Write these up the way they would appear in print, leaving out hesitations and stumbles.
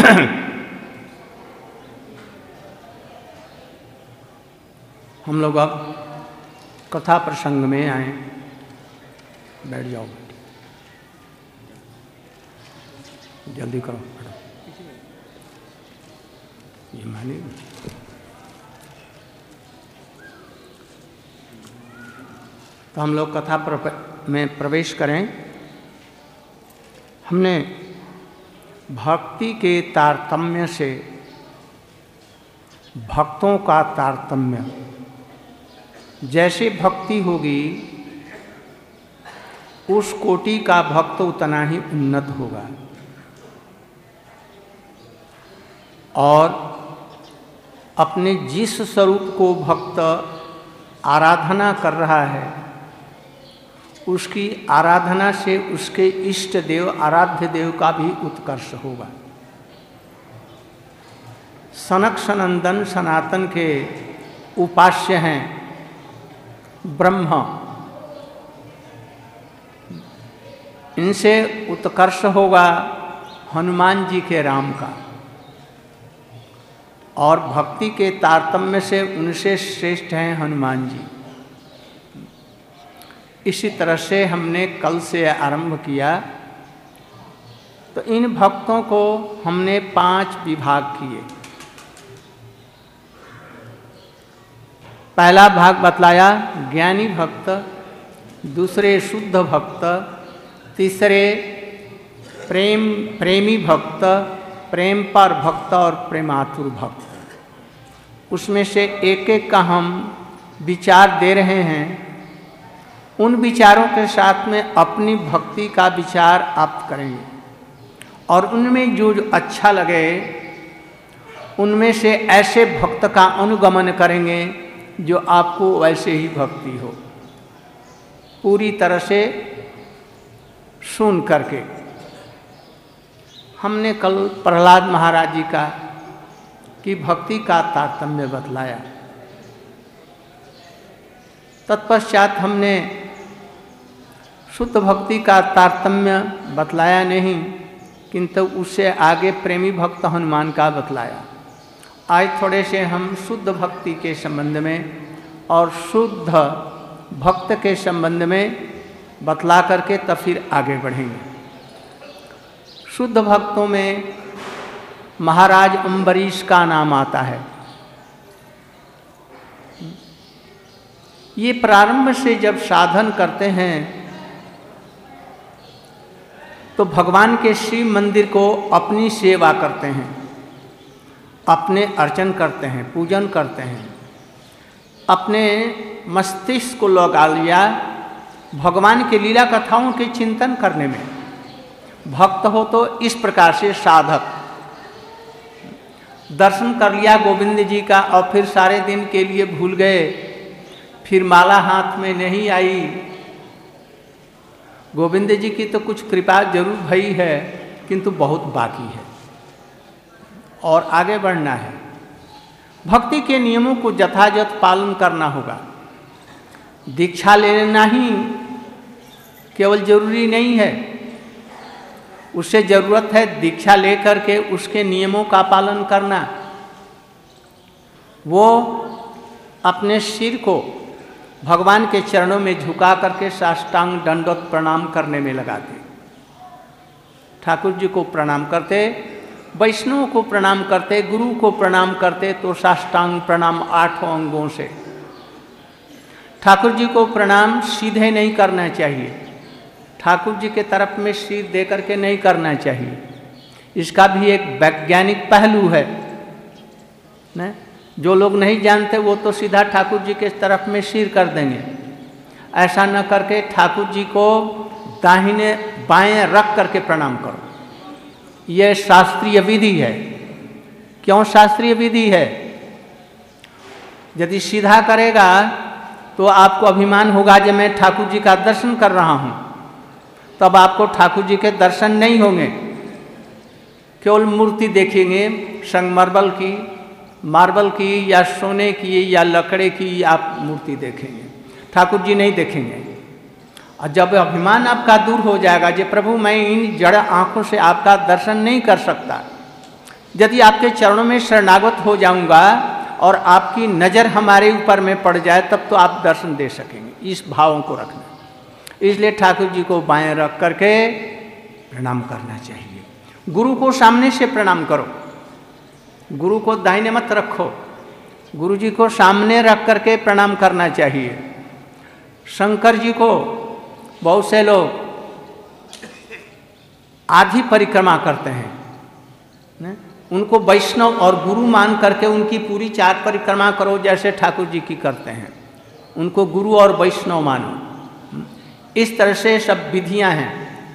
हम लोग अब कथा प्रसंग में आए। बैठ जाओ, जल्दी करो। ये मानी तो हम लोग कथा में प्रवेश करें। हमने भक्ति के तारतम्य से भक्तों का तारतम्य, जैसे भक्ति होगी उस कोटि का भक्त उतना ही उन्नत होगा, और अपने जिस स्वरूप को भक्त आराधना कर रहा है उसकी आराधना से उसके इष्ट देव, आराध्य देव का भी उत्कर्ष होगा। सनक सनंदन सनातन के उपास्य हैं ब्रह्म, इनसे उत्कर्ष होगा हनुमान जी के राम का, और भक्ति के तारतम्य से उनसे श्रेष्ठ हैं हनुमान जी। इसी तरह से हमने कल से आरंभ किया। तो इन भक्तों को हमने 5 विभाग किए। पहला भाग बतलाया ज्ञानी भक्त, दूसरे शुद्ध भक्त, तीसरे प्रेमी भक्त, प्रेम पर भक्त और प्रेमातुर भक्त। उसमें से एक एक का हम विचार दे रहे हैं। उन विचारों के साथ में अपनी भक्ति का विचार आप करेंगे, और उनमें जो अच्छा लगे उनमें से ऐसे भक्त का अनुगमन करेंगे जो आपको वैसे ही भक्ति हो, पूरी तरह से सुन करके। हमने कल प्रहलाद महाराज जी का की भक्ति का तारतम्य बतलाया। तत्पश्चात हमने शुद्ध भक्ति का तारतम्य बतलाया नहीं, किंतु उससे आगे प्रेमी भक्त हनुमान का बतलाया। आज थोड़े से हम शुद्ध भक्ति के संबंध में और शुद्ध भक्त के संबंध में बतला करके तब फिर आगे बढ़ेंगे। शुद्ध भक्तों में महाराज अम्बरीश का नाम आता है। ये प्रारंभ से जब साधन करते हैं तो भगवान के शिव मंदिर को अपनी सेवा करते हैं, अपने अर्चन करते हैं, पूजन करते हैं, अपने मस्तिष्क को लगा लिया भगवान के लीला कथाओं के चिंतन करने में। भक्त हो तो इस प्रकार से साधक दर्शन कर लिया गोविंद जी का और फिर सारे दिन के लिए भूल गए, फिर माला हाथ में नहीं आई। गोविंद जी की तो कुछ कृपा जरूर भई है, किंतु बहुत बाकी है और आगे बढ़ना है। भक्ति के नियमों को यथायथ पालन करना होगा। दीक्षा लेना ही केवल जरूरी नहीं है, उससे जरूरत है दीक्षा लेकर के उसके नियमों का पालन करना। वो अपने सिर को भगवान के चरणों में झुका करके साष्टांग दंडवत प्रणाम करने में लगाते, ठाकुर जी को प्रणाम करते, वैष्णव को प्रणाम करते, गुरु को प्रणाम करते, तो साष्टांग प्रणाम 8 अंगों से। ठाकुर जी को प्रणाम सीधे नहीं करना चाहिए, ठाकुर जी के तरफ में सिर दे करके नहीं करना चाहिए। इसका भी एक वैज्ञानिक पहलू है न? जो लोग नहीं जानते वो तो सीधा ठाकुर जी के तरफ में सिर कर देंगे। ऐसा न करके ठाकुर जी को दाहिने बाएं रख करके प्रणाम करो। यह शास्त्रीय विधि है। क्यों शास्त्रीय विधि है? यदि सीधा करेगा तो आपको अभिमान होगा जब मैं ठाकुर जी का दर्शन कर रहा हूँ, तब आपको ठाकुर जी के दर्शन नहीं होंगे। केवल मूर्ति देखेंगे, संगमरमर की, मार्बल की या सोने की या लकड़े की आप मूर्ति देखेंगे, ठाकुर जी नहीं देखेंगे। और जब अभिमान आपका दूर हो जाएगा, जे प्रभु मैं इन जड़ आँखों से आपका दर्शन नहीं कर सकता, यदि आपके चरणों में शरणागत हो जाऊंगा और आपकी नज़र हमारे ऊपर में पड़ जाए तब तो आप दर्शन दे सकेंगे। इस भावों को रखना, इसलिए ठाकुर जी को बाएं रख करके प्रणाम करना चाहिए। गुरु को सामने से प्रणाम करो, गुरु को दाहिने मत रखो, गुरु जी को सामने रख करके प्रणाम करना चाहिए। शंकर जी को बहुत से लोग आधी परिक्रमा करते हैं, उनको वैष्णव और गुरु मान करके उनकी पूरी 4 परिक्रमा करो जैसे ठाकुर जी की करते हैं, उनको गुरु और वैष्णव मानो। इस तरह से सब विधियां हैं।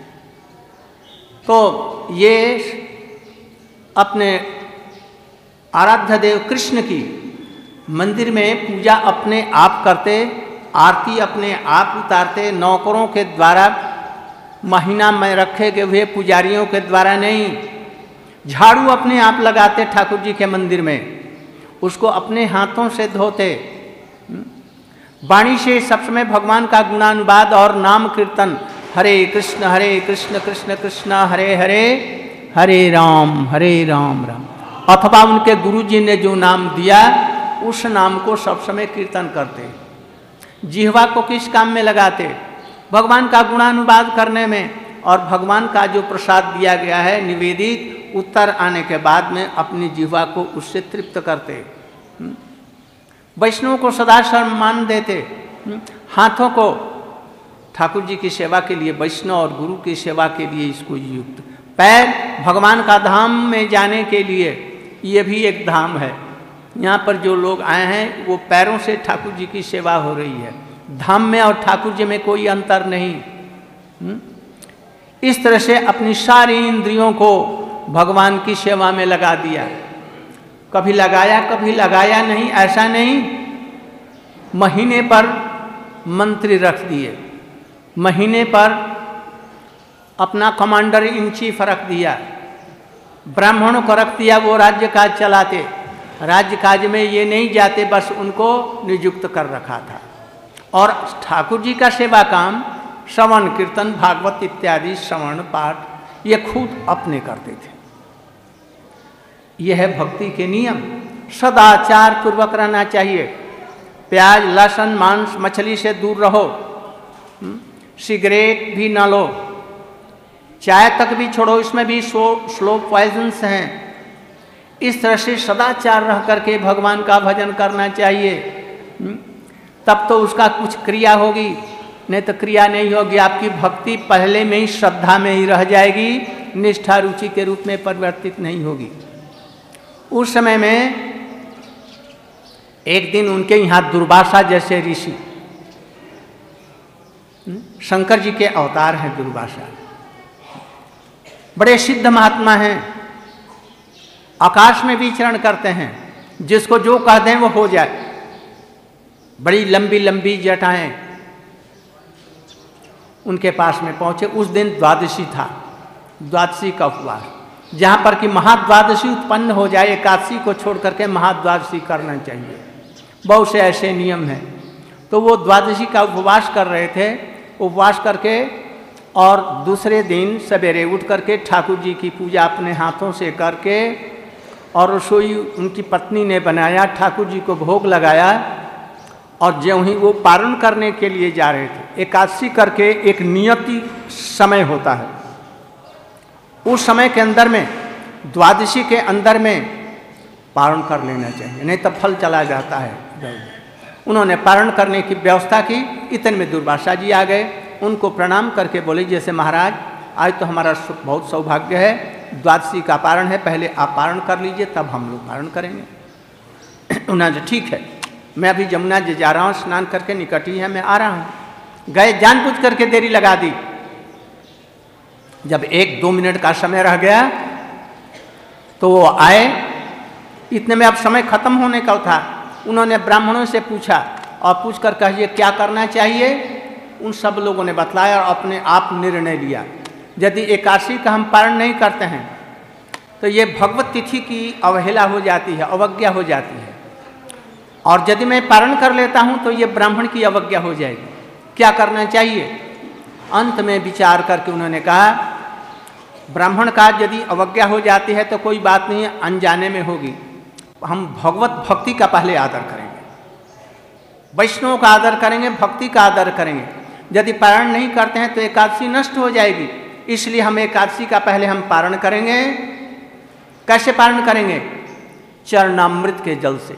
तो ये अपने आराध्य देव कृष्ण की मंदिर में पूजा अपने आप करते, आरती अपने आप उतारते, नौकरों के द्वारा महीना में रखे गए हुए पुजारियों के द्वारा नहीं। झाड़ू अपने आप लगाते ठाकुर जी के मंदिर में, उसको अपने हाथों से धोते। वाणी से सब समय भगवान का गुणानुवाद और नाम कीर्तन, हरे कृष्ण कृष्ण कृष्ण हरे हरे, हरे राम राम। अथवा उनके गुरु जी ने जो नाम दिया उस नाम को सब समय कीर्तन करते। जिह्वा को किस काम में लगाते? भगवान का गुणानुवाद करने में, और भगवान का जो प्रसाद दिया गया है निवेदित, उत्तर आने के बाद में अपनी जिह्वा को उससे तृप्त करते। वैष्णव को सदा सम्मान देते। हाथों को ठाकुर जी की सेवा के लिए, वैष्णव और गुरु की सेवा के लिए इसको युक्त। पैर भगवान का धाम में जाने के लिए, ये भी एक धाम है। यहाँ पर जो लोग आए हैं वो पैरों से ठाकुर जी की सेवा हो रही है। धाम में और ठाकुर जी में कोई अंतर नहीं। इस तरह से अपनी सारी इंद्रियों को भगवान की सेवा में लगा दिया। कभी लगाया नहीं, ऐसा नहीं। महीने पर मंत्री रख दिए, महीने पर अपना कमांडर इन चीफ रख दिया, ब्राह्मणों को रख दिया, वो राज्य काज चलाते। राज्य काज में ये नहीं जाते, बस उनको नियुक्त कर रखा था। और ठाकुर जी का सेवा काम श्रवण कीर्तन भागवत इत्यादि श्रवण पाठ ये खुद अपने करते थे। यह है भक्ति के नियम। सदाचार पूर्वक रहना चाहिए। प्याज लहसुन मांस मछली से दूर रहो, सिगरेट भी न लो, चाय तक भी छोड़ो, इसमें भी स्लो पॉइजन्स हैं। इस तरह से सदाचार रह करके भगवान का भजन करना चाहिए, तब तो उसका कुछ क्रिया होगी, नहीं तो क्रिया नहीं होगी। आपकी भक्ति पहले में ही श्रद्धा में ही रह जाएगी, निष्ठा रुचि के रूप में परिवर्तित नहीं होगी। उस समय में एक दिन उनके यहाँ दुर्वासा जैसे ऋषि, शंकर जी के अवतार हैं दुर्वासा, बड़े सिद्ध महात्मा हैं, आकाश में विचरण करते हैं, जिसको जो कह दें वो हो जाए। बड़ी लंबी लंबी जटाएं उनके पास में पहुंचे। उस दिन द्वादशी था, द्वादशी का उपवास, जहाँ पर कि महाद्वादशी उत्पन्न हो जाए, एकादशी को छोड़ करके महाद्वादशी करना चाहिए। बहुत से ऐसे नियम हैं। तो वो द्वादशी का उपवास कर रहे थे। उपवास करके और दूसरे दिन सवेरे उठ करके ठाकुर जी की पूजा अपने हाथों से करके, और रसोई उनकी पत्नी ने बनाया, ठाकुर जी को भोग लगाया, और ज्यों ही वो पारण करने के लिए जा रहे थे। एकादशी करके एक नियति समय होता है, उस समय के अंदर में, द्वादशी के अंदर में पारण कर लेना चाहिए, नहीं तब फल चला जाता है। उन्होंने पारण करने की व्यवस्था की। इतने में दुर्वासा जी आ गए, उनको प्रणाम करके बोले, जैसे महाराज आज तो हमारा बहुत सौभाग्य है, द्वादशी का पारण है, पहले आप पारण कर लीजिए तब हम लोग पारण करेंगे। उन्होंने ठीक है, मैं अभी जमुना जी जा रहा हूँ, स्नान करके निकट ही है, मैं आ रहा हूँ। गए, जानबूझ करके देरी लगा दी। जब 1-2 मिनट का समय रह गया तो वो आए। इतने में अब समय खत्म होने का था। उन्होंने ब्राह्मणों से पूछा, और पूछ कर कहिए क्या करना चाहिए। उन सब लोगों ने बतलाया और अपने आप निर्णय लिया, यदि एकादशी का हम पारण नहीं करते हैं तो ये भगवत तिथि की अवहेला हो जाती है, अवज्ञा हो जाती है, और यदि मैं पारण कर लेता हूँ तो ये ब्राह्मण की अवज्ञा हो जाएगी। क्या करना चाहिए? अंत में विचार करके उन्होंने कहा, ब्राह्मण का यदि अवज्ञा हो जाती है तो कोई बात नहीं, अनजाने में होगी। हम भगवत भक्ति का पहले आदर करेंगे, वैष्णव का आदर करेंगे, भक्ति का आदर करेंगे। यदि पारण नहीं करते हैं तो एकादशी नष्ट हो जाएगी। इसलिए हम एकादशी का पहले हम पारण करेंगे। कैसे पारण करेंगे? चरणामृत के जल से।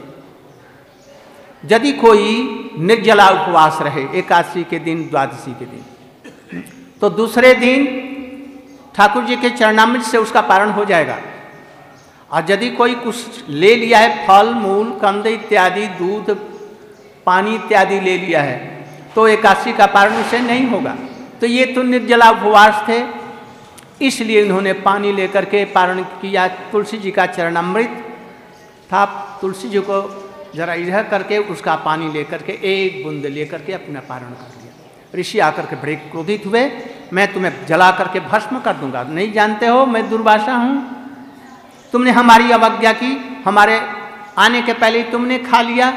यदि कोई निर्जला उपवास रहे एकादशी के दिन, द्वादशी के दिन, तो दूसरे दिन ठाकुर जी के चरणामृत से उसका पारण हो जाएगा। और यदि कोई कुछ ले लिया है, फल मूल कंद इत्यादि, दूध पानी इत्यादि ले लिया है, तो एकादशी का पारण उसे नहीं होगा। तो ये तो निर्जला उपवास थे, इसलिए इन्होंने पानी लेकर के पारण किया। तुलसी जी का चरणामृत था, तुलसी जी को जरा इधर करके उसका पानी लेकर के एक बूंद लेकर के अपना पारण कर लिया। ऋषि आकर के बड़े क्रोधित हुए, मैं तुम्हें जला करके भस्म कर दूंगा। नहीं जानते हो मैं दुर्वासा हूँ? तुमने हमारी अवज्ञा की, हमारे आने के पहले ही तुमने खा लिया।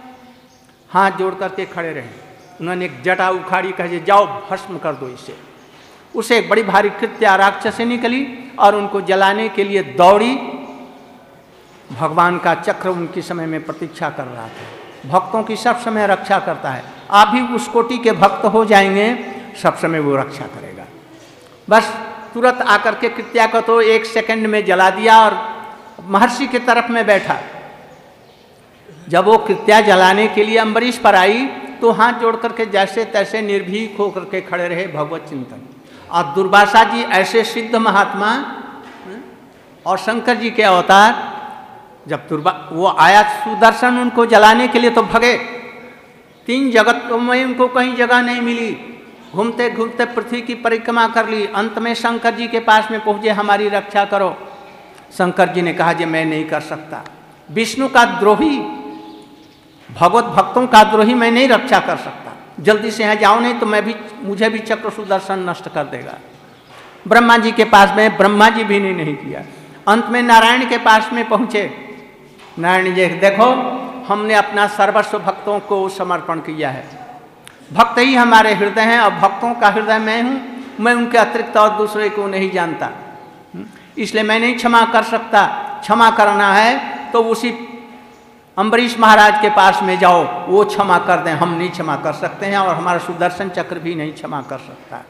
हाथ जोड़ करके खड़े रहे। उन्होंने एक जटा उखाड़ी, कहे जाओ भस्म कर दो इसे। उसे एक बड़ी भारी कृत्या राक्षसी निकली और उनको जलाने के लिए दौड़ी। भगवान का चक्र उनके समय में प्रतीक्षा कर रहा था। भक्तों की सब समय रक्षा करता है। आप भी उस कोटि के भक्त हो जाएंगे, सब समय वो रक्षा करेगा। बस तुरंत आकर के कृत्या को तो 1 सेकंड में जला दिया और महर्षि के तरफ में बैठा। जब वो कृत्या जलाने के लिए अम्बरीश पर आई तो हाथ जोड़ करके जैसे तैसे निर्भीक होकर के खड़े रहे भगवत चिंतन। और दुर्वासा जी ऐसे सिद्ध महात्मा और शंकर जी के अवतार, जब वो आया सुदर्शन उनको जलाने के लिए तो भगे। 3 जगत में उनको कहीं जगह नहीं मिली। घूमते घूमते पृथ्वी की परिक्रमा कर ली। अंत में शंकर जी के पास में पहुंचे, हमारी रक्षा करो। शंकर जी ने कहा जी मैं नहीं कर सकता। विष्णु का द्रोही, भगवत भक्तों का द्रोही मैं नहीं रक्षा कर सकता। जल्दी से यहाँ जाओ, नहीं तो मुझे भी चक्र सुदर्शन नष्ट कर देगा। ब्रह्मा जी के पास में, ब्रह्मा जी भी नहीं किया। अंत में नारायण के पास में पहुँचे। नारायण जी देखो, हमने अपना सर्वस्व भक्तों को समर्पण किया है। भक्त ही हमारे हृदय हैं और भक्तों का हृदय मैं हूँ। मैं उनके अतिरिक्त और दूसरे को नहीं जानता, इसलिए मैं नहीं क्षमा कर सकता। क्षमा करना है तो उसी अम्बरीश महाराज के पास में जाओ, वो क्षमा कर दें। हम नहीं क्षमा कर सकते हैं और हमारा सुदर्शन चक्र भी नहीं क्षमा कर सकता।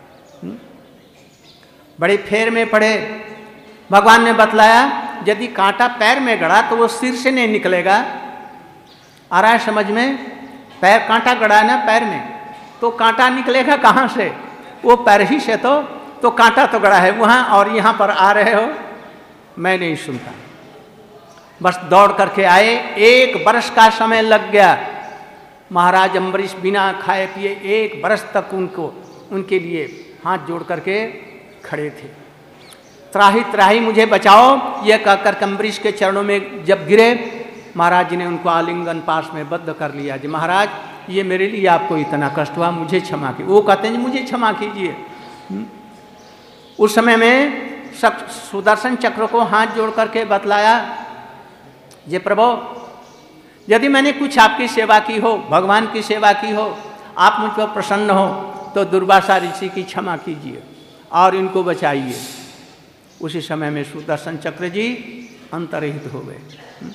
बड़े फेर में पड़े। भगवान ने बतलाया यदि कांटा पैर में गड़ा तो वो सिर से नहीं निकलेगा। आ रहा है समझ में? पैर कांटा गड़ा है ना पैर में, तो कांटा निकलेगा कहाँ से? वो पैर ही से। तो कांटा तो गड़ा है वहाँ, और यहाँ पर आ रहे हो। मैं नहीं सुनता। बस दौड़ करके आए। 1 वर्ष का समय लग गया। महाराज अम्बरीश बिना खाए पिए 1 वर्ष तक उनके लिए हाथ जोड़ करके खड़े थे। त्राही त्राही मुझे बचाओ, यह कहकर अम्बरीश के चरणों में जब गिरे, महाराज जी ने उनको आलिंगन पास में बद्ध कर लिया। जी महाराज, ये मेरे लिए आपको इतना कष्ट हुआ, मुझे क्षमा कीजिए। वो कहते हैं जी मुझे क्षमा कीजिए। उस समय में सुदर्शन चक्र को हाथ जोड़ करके बतलाया, ये प्रभु यदि मैंने कुछ आपकी सेवा की हो, भगवान की सेवा की हो, आप मुझ पर प्रसन्न हो, तो दुर्वासा ऋषि की क्षमा कीजिए और इनको बचाइए। उसी समय में सुदर्शन चक्र जी अंतर्हित हो गए।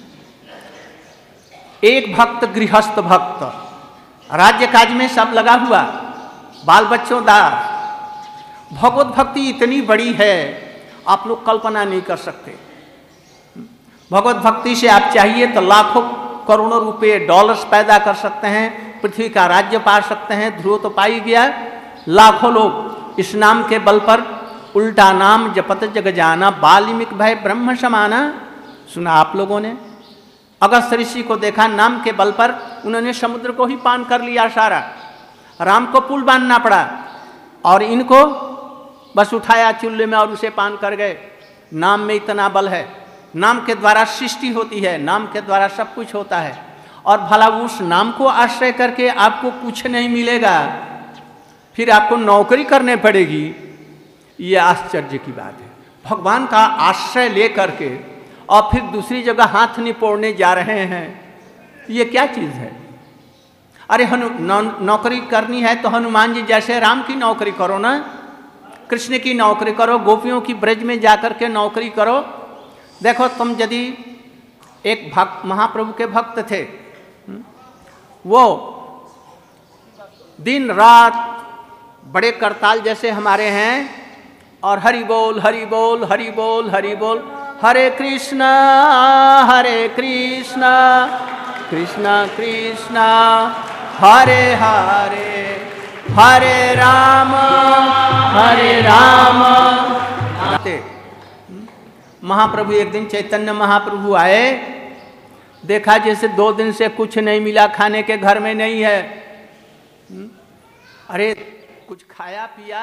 एक भक्त, गृहस्थ भक्त, राज्य काज में सब लगा हुआ, बाल बच्चों दास। भगवत भक्ति इतनी बड़ी है आप लोग कल्पना नहीं कर सकते। भगवत भक्ति से आप चाहिए तो लाखों करोड़ों रुपए डॉलर्स पैदा कर सकते हैं, पृथ्वी का राज्य पा सकते हैं। ध्रुव तो पाई गया। लाखों लोग इस नाम के बल पर उल्टा नाम जपत जग जाना, बाल्मीक भय ब्रह्म समाना। सुना आप लोगों ने? अगस्त ऋषि को देखा, नाम के बल पर उन्होंने समुद्र को ही पान कर लिया सारा। राम को पुल बांधना पड़ा और इनको बस उठाया चूल्हे में और उसे पान कर गए। नाम में इतना बल है। नाम के द्वारा सृष्टि होती है, नाम के द्वारा सब कुछ होता है। और भला उस नाम को आश्रय करके आपको कुछ नहीं मिलेगा, फिर आपको नौकरी करने पड़ेगी। ये आश्चर्य की बात है। भगवान का आश्रय ले करके और फिर दूसरी जगह हाथ निपोड़ने जा रहे हैं, ये क्या चीज़ है? अरे नौकरी करनी है तो हनुमान जी जैसे राम की नौकरी करो ना। कृष्ण की नौकरी करो, गोपियों की ब्रज में जाकर के नौकरी करो। देखो तुम यदि एक भक्त महाप्रभु के भक्त थे, वो दिन रात बड़े करताल जैसे हमारे हैं और हरि बोल हरि बोल हरि बोल हरि बोल, हरे कृष्णा कृष्ण कृष्ण हरे हरे हरे राम महाप्रभु एक दिन चैतन्य महाप्रभु आए, देखा जैसे 2 दिन से कुछ नहीं मिला, खाने के घर में नहीं है। अरे कुछ खाया पिया?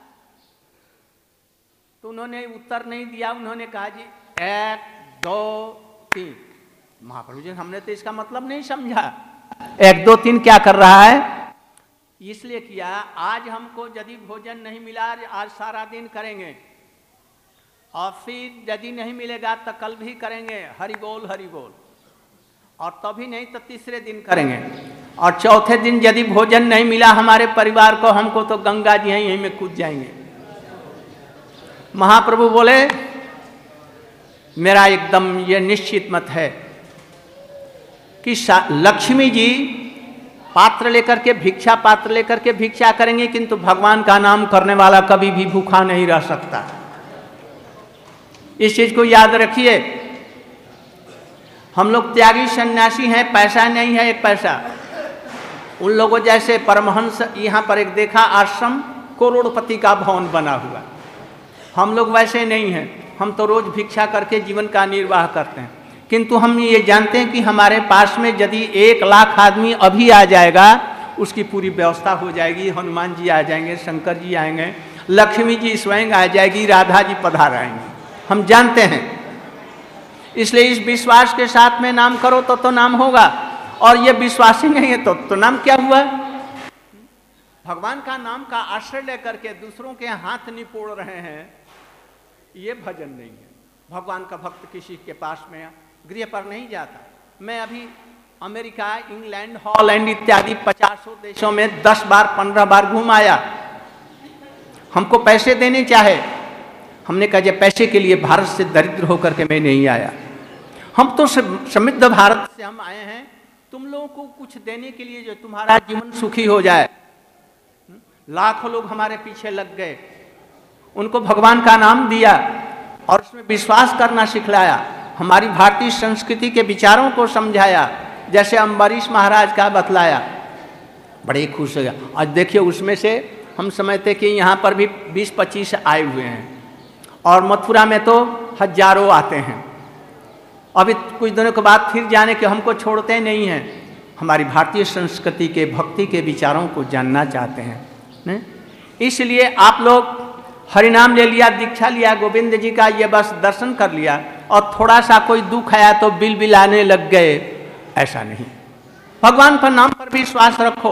तो उन्होंने उत्तर नहीं दिया। उन्होंने कहा जी 1 2 3। महाप्रभु जी हमने तो इसका मतलब नहीं समझा। 1 2 3 क्या कर रहा है? इसलिए किया आज हमको यदि भोजन नहीं मिला, आज सारा दिन करेंगे, और फिर यदि नहीं मिलेगा तो कल भी करेंगे हरि बोल, और तभी नहीं तो तीसरे दिन करेंगे, और चौथे दिन यदि भोजन नहीं मिला हमारे परिवार को, हमको तो गंगा जी यहीं में कूद जाएंगे। महाप्रभु बोले मेरा एकदम ये निश्चित मत है कि लक्ष्मी जी पात्र लेकर के भिक्षा पात्र लेकर के भिक्षा करेंगे, किंतु भगवान का नाम करने वाला कभी भी भूखा नहीं रह सकता। इस चीज को याद रखिए। हम लोग त्यागी सन्यासी हैं, पैसा नहीं है 1 पैसा। उन लोगों जैसे परमहंस यहाँ पर एक देखा आश्रम करोड़पति का भवन बना हुआ, हम लोग वैसे नहीं हैं। हम तो रोज भिक्षा करके जीवन का निर्वाह करते हैं, किंतु हम ये जानते हैं कि हमारे पास में यदि 1 लाख आदमी अभी आ जाएगा, उसकी पूरी व्यवस्था हो जाएगी। हनुमान जी आ जाएंगे, शंकर जी आएंगे, लक्ष्मी जी स्वयं आ जाएगी, राधा जी पधार आएंगी, हम जानते हैं। इसलिए इस विश्वास के साथ में नाम करो तो नाम होगा, और ये विश्वास ही नहीं है तो नाम क्या हुआ? भगवान का नाम का आश्रय लेकर के दूसरों के हाथ निपोड़ रहे हैं, ये भजन नहीं है। भगवान का भक्त किसी के पास में गृह पर नहीं जाता। मैं अभी अमेरिका, इंग्लैंड, हॉलैंड इत्यादि 50 देशों में 10 बार 15 बार घूम आया। हमको पैसे देने चाहे, हमने कहा जब पैसे के लिए भारत से दरिद्र होकर के मैं नहीं आया, हम तो समृद्ध भारत से हम आए हैं तुम लोगों को कुछ देने के लिए, जो तुम्हारा जीवन सुखी हो जाए। लाखों लोग हमारे पीछे लग गए, उनको भगवान का नाम दिया और उसमें विश्वास करना सिखलाया, हमारी भारतीय संस्कृति के विचारों को समझाया, जैसे अम्बरीश महाराज का बतलाया, बड़े खुश हो गया। आज देखिए उसमें से हम समझते कि यहाँ पर भी 20-25 आए हुए हैं, और मथुरा में तो हजारों आते हैं। अभी कुछ दिनों के बाद फिर जाने के हमको छोड़ते नहीं हैं, हमारी भारतीय संस्कृति के भक्ति के विचारों को जानना चाहते हैं। इसलिए आप लोग हरिनाम ले लिया, दीक्षा लिया गोविंद जी का, ये बस दर्शन कर लिया और थोड़ा सा कोई दुख आया तो बिल बिलाने लग गए, ऐसा नहीं। भगवान पर नाम पर विश्वास रखो।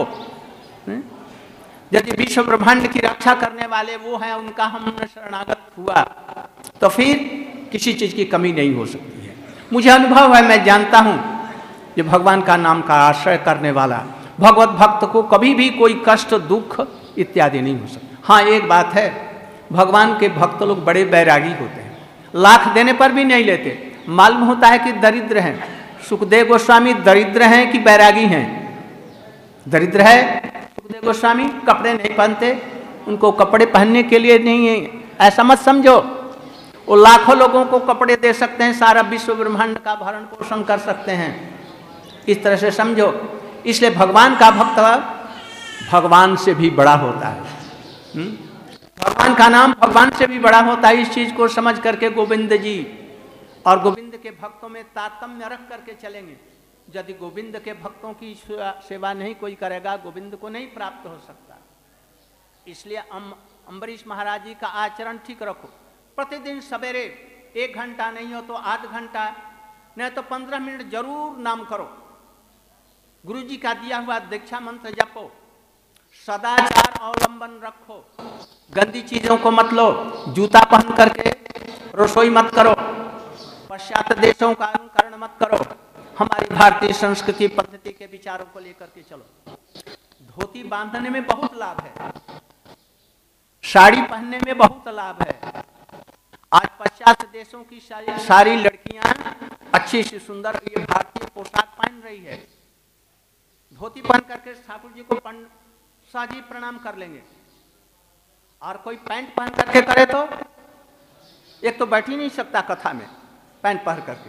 यदि विश्व ब्रह्मांड की रक्षा करने वाले वो हैं, उनका हम शरणागत हुआ, तो फिर किसी चीज की कमी नहीं हो सकती है। मुझे अनुभव है, मैं जानता हूं कि भगवान का नाम का आश्रय करने वाला भगवत भक्त को कभी भी कोई कष्ट दुख इत्यादि नहीं हो सकता। हाँ एक बात है, भगवान के भक्त लोग बड़े बैरागी होते हैं, लाख देने पर भी नहीं लेते। मालूम होता है कि दरिद्र हैं। सुखदेव गोस्वामी दरिद्र हैं कि बैरागी हैं? दरिद्र है सुखदेव गोस्वामी, कपड़े नहीं पहनते, उनको कपड़े पहनने के लिए नहीं है, ऐसा मत समझो। वो लाखों लोगों को कपड़े दे सकते हैं, सारा विश्व ब्रह्मांड का भरण पोषण कर सकते हैं, इस तरह से समझो। इसलिए भगवान का भक्त भगवान से भी बड़ा होता है। भगवान का नाम भगवान से भी बड़ा होता है। इस चीज को समझ करके गोविंद जी और गोविंद के भक्तों में तारतम्य रख करके चलेंगे। यदि गोविंद के भक्तों की सेवा नहीं कोई करेगा, गोविंद को नहीं प्राप्त हो सकता। इसलिए अम्बरीश महाराज जी का आचरण ठीक रखो। प्रतिदिन सवेरे 1 घंटा नहीं हो तो आध घंटा, नहीं तो 15 मिनट जरूर नाम करो। गुरु जी का दिया हुआ दीक्षा मंत्र जपो, सदाचार अवलंबन रखो, गंदी चीजों को मत लो, जूता पहन करके रसोई मत करो, पश्चात देशों का अनुकरण मत करो, हमारी भारतीय संस्कृति पद्धति के विचारों को लेकर के चलो। धोती बांधने में बहुत लाभ है, साड़ी पहनने में बहुत लाभ है। आज पाश्चात्य देशों की सारी लड़कियां अच्छी सी सुंदर ये भारतीय पोशाक पहन रही है। धोती पहन करके ठाकुर जी को साजी प्रणाम कर लेंगे, और कोई पैंट पहन करके करे तो एक तो बैठ ही नहीं सकता कथा में पैंट पहन करके।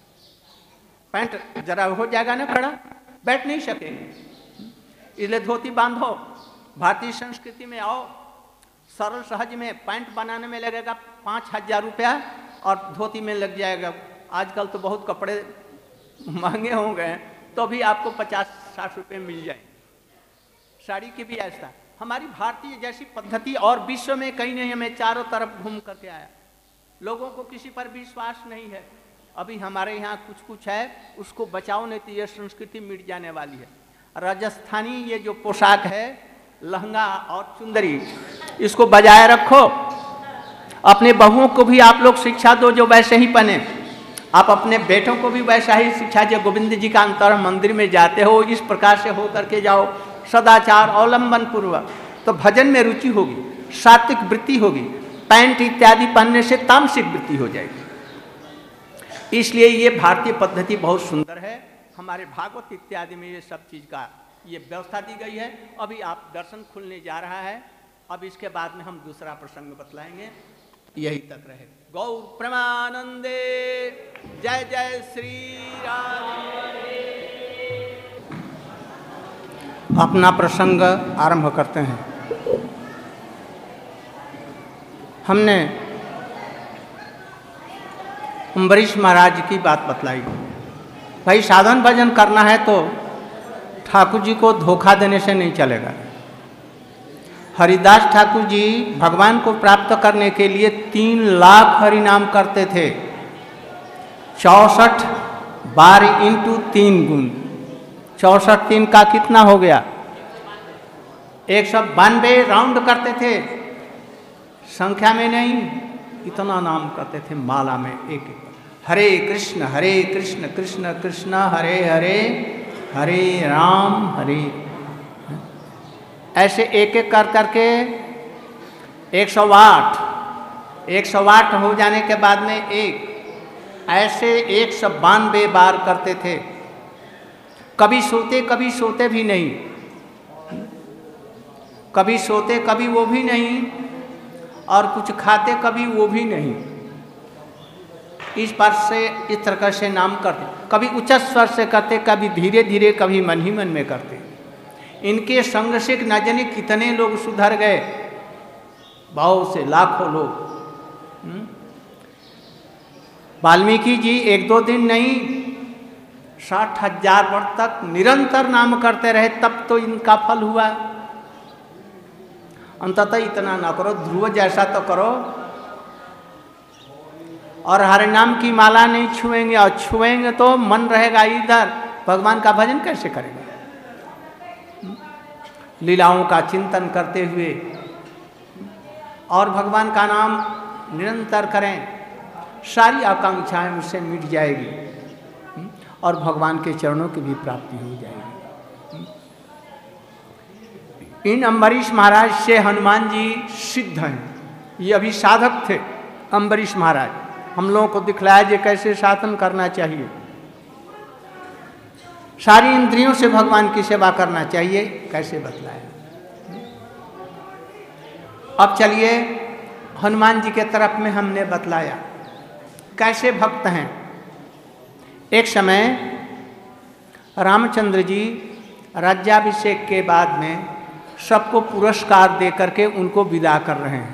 पैंट जरा हो जाएगा ना खड़ा, बैठ नहीं सकेंगे। इसलिए धोती बांधो, भारतीय संस्कृति में आओ। सरल सहज में पैंट बनाने में लगेगा 5,000 रुपया और धोती में लग जाएगा। आजकल तो बहुत कपड़े महंगे हो गए, तो भी आपको 50-60 रुपये मिल जाए। साड़ी की भी ऐसा हमारी भारतीय जैसी पद्धति और विश्व में कहीं नहीं। हमें चारों तरफ घूम करके आया, लोगों को किसी पर विश्वास नहीं है। अभी हमारे यहाँ कुछ कुछ है, उसको बचाओ, नहीं तो यह संस्कृति मिट जाने वाली है। राजस्थानी ये जो पोशाक है, लहंगा और चुंदरी, इसको बजाय रखो। अपने बहुओं को भी आप लोग शिक्षा दो जो वैसे ही पहने। आप अपने बेटों को भी वैसा ही शिक्षा, जो गोविंद जी का अंतर मंदिर में जाते हो इस प्रकार से हो करके जाओ, सदाचार अवलंबन पूर्वक, तो भजन में रुचि होगी, सात्विक वृत्ति होगी। पैंट इत्यादि पहनने से तामसिक वृत्ति हो जाएगी। इसलिए ये भारतीय पद्धति बहुत सुंदर है। हमारे भागवत इत्यादि में ये सब चीज का ये व्यवस्था दी गई है। अभी आप दर्शन खुलने जा रहा है, अब इसके बाद में हम दूसरा प्रसंग बतलाएंगे। यही तक रहे। गौर प्रेमानंदे, जय जय श्री राम। अपना प्रसंग आरंभ करते हैं। हमने अम्बरीश महाराज की बात बतलाई। भाई साधन भजन करना है तो ठाकुर जी को धोखा देने से नहीं चलेगा। हरिदास ठाकुर जी भगवान को प्राप्त करने के लिए 3 लाख हरिनाम करते थे। 64 बार इंटू 3 गुण, 64 3 का कितना हो गया? 192 राउंड करते थे, संख्या में नहीं, इतना नाम करते थे माला में एक एक। हरे कृष्ण कृष्ण कृष्ण हरे हरे, हरे राम हरे, ऐसे एक एक कर करके 108 हो जाने के बाद में एक, ऐसे 192 बार करते थे। कभी सोते भी नहीं, कभी सोते कभी वो भी नहीं, और कुछ खाते कभी वो भी नहीं। इस पर से इस तरह से नाम करते, कभी उच्च स्वर से करते, कभी धीरे धीरे, कभी मन ही मन में करते। इनके संग से न जाने कितने लोग सुधर गए, बहुत से लाखों लोग। वाल्मीकि जी 1-2 दिन नहीं, 60,000 वर्ष तक निरंतर नाम करते रहे, तब तो इनका फल हुआ। अंततः इतना ना करो, ध्रुव जैसा तो करो। और हरे नाम की माला नहीं छुएंगे, और छुएंगे तो मन रहेगा इधर, भगवान का भजन कैसे करेगा? लीलाओं का चिंतन करते हुए और भगवान का नाम निरंतर करें, सारी आकांक्षाएं उससे मिट जाएगी और भगवान के चरणों की भी प्राप्ति हो जाएगी। इन अम्बरीश महाराज से हनुमान जी सिद्ध हैं। ये अभी साधक थे अम्बरीश महाराज। हम लोगों को दिखलाया जे कैसे साधन करना चाहिए, सारी इंद्रियों से भगवान की सेवा करना चाहिए, कैसे बतलाया। अब चलिए हनुमान जी के तरफ में हमने बतलाया कैसे भक्त हैं। एक समय रामचंद्र जी राज्याभिषेक के बाद में सबको पुरस्कार दे करके उनको विदा कर रहे हैं।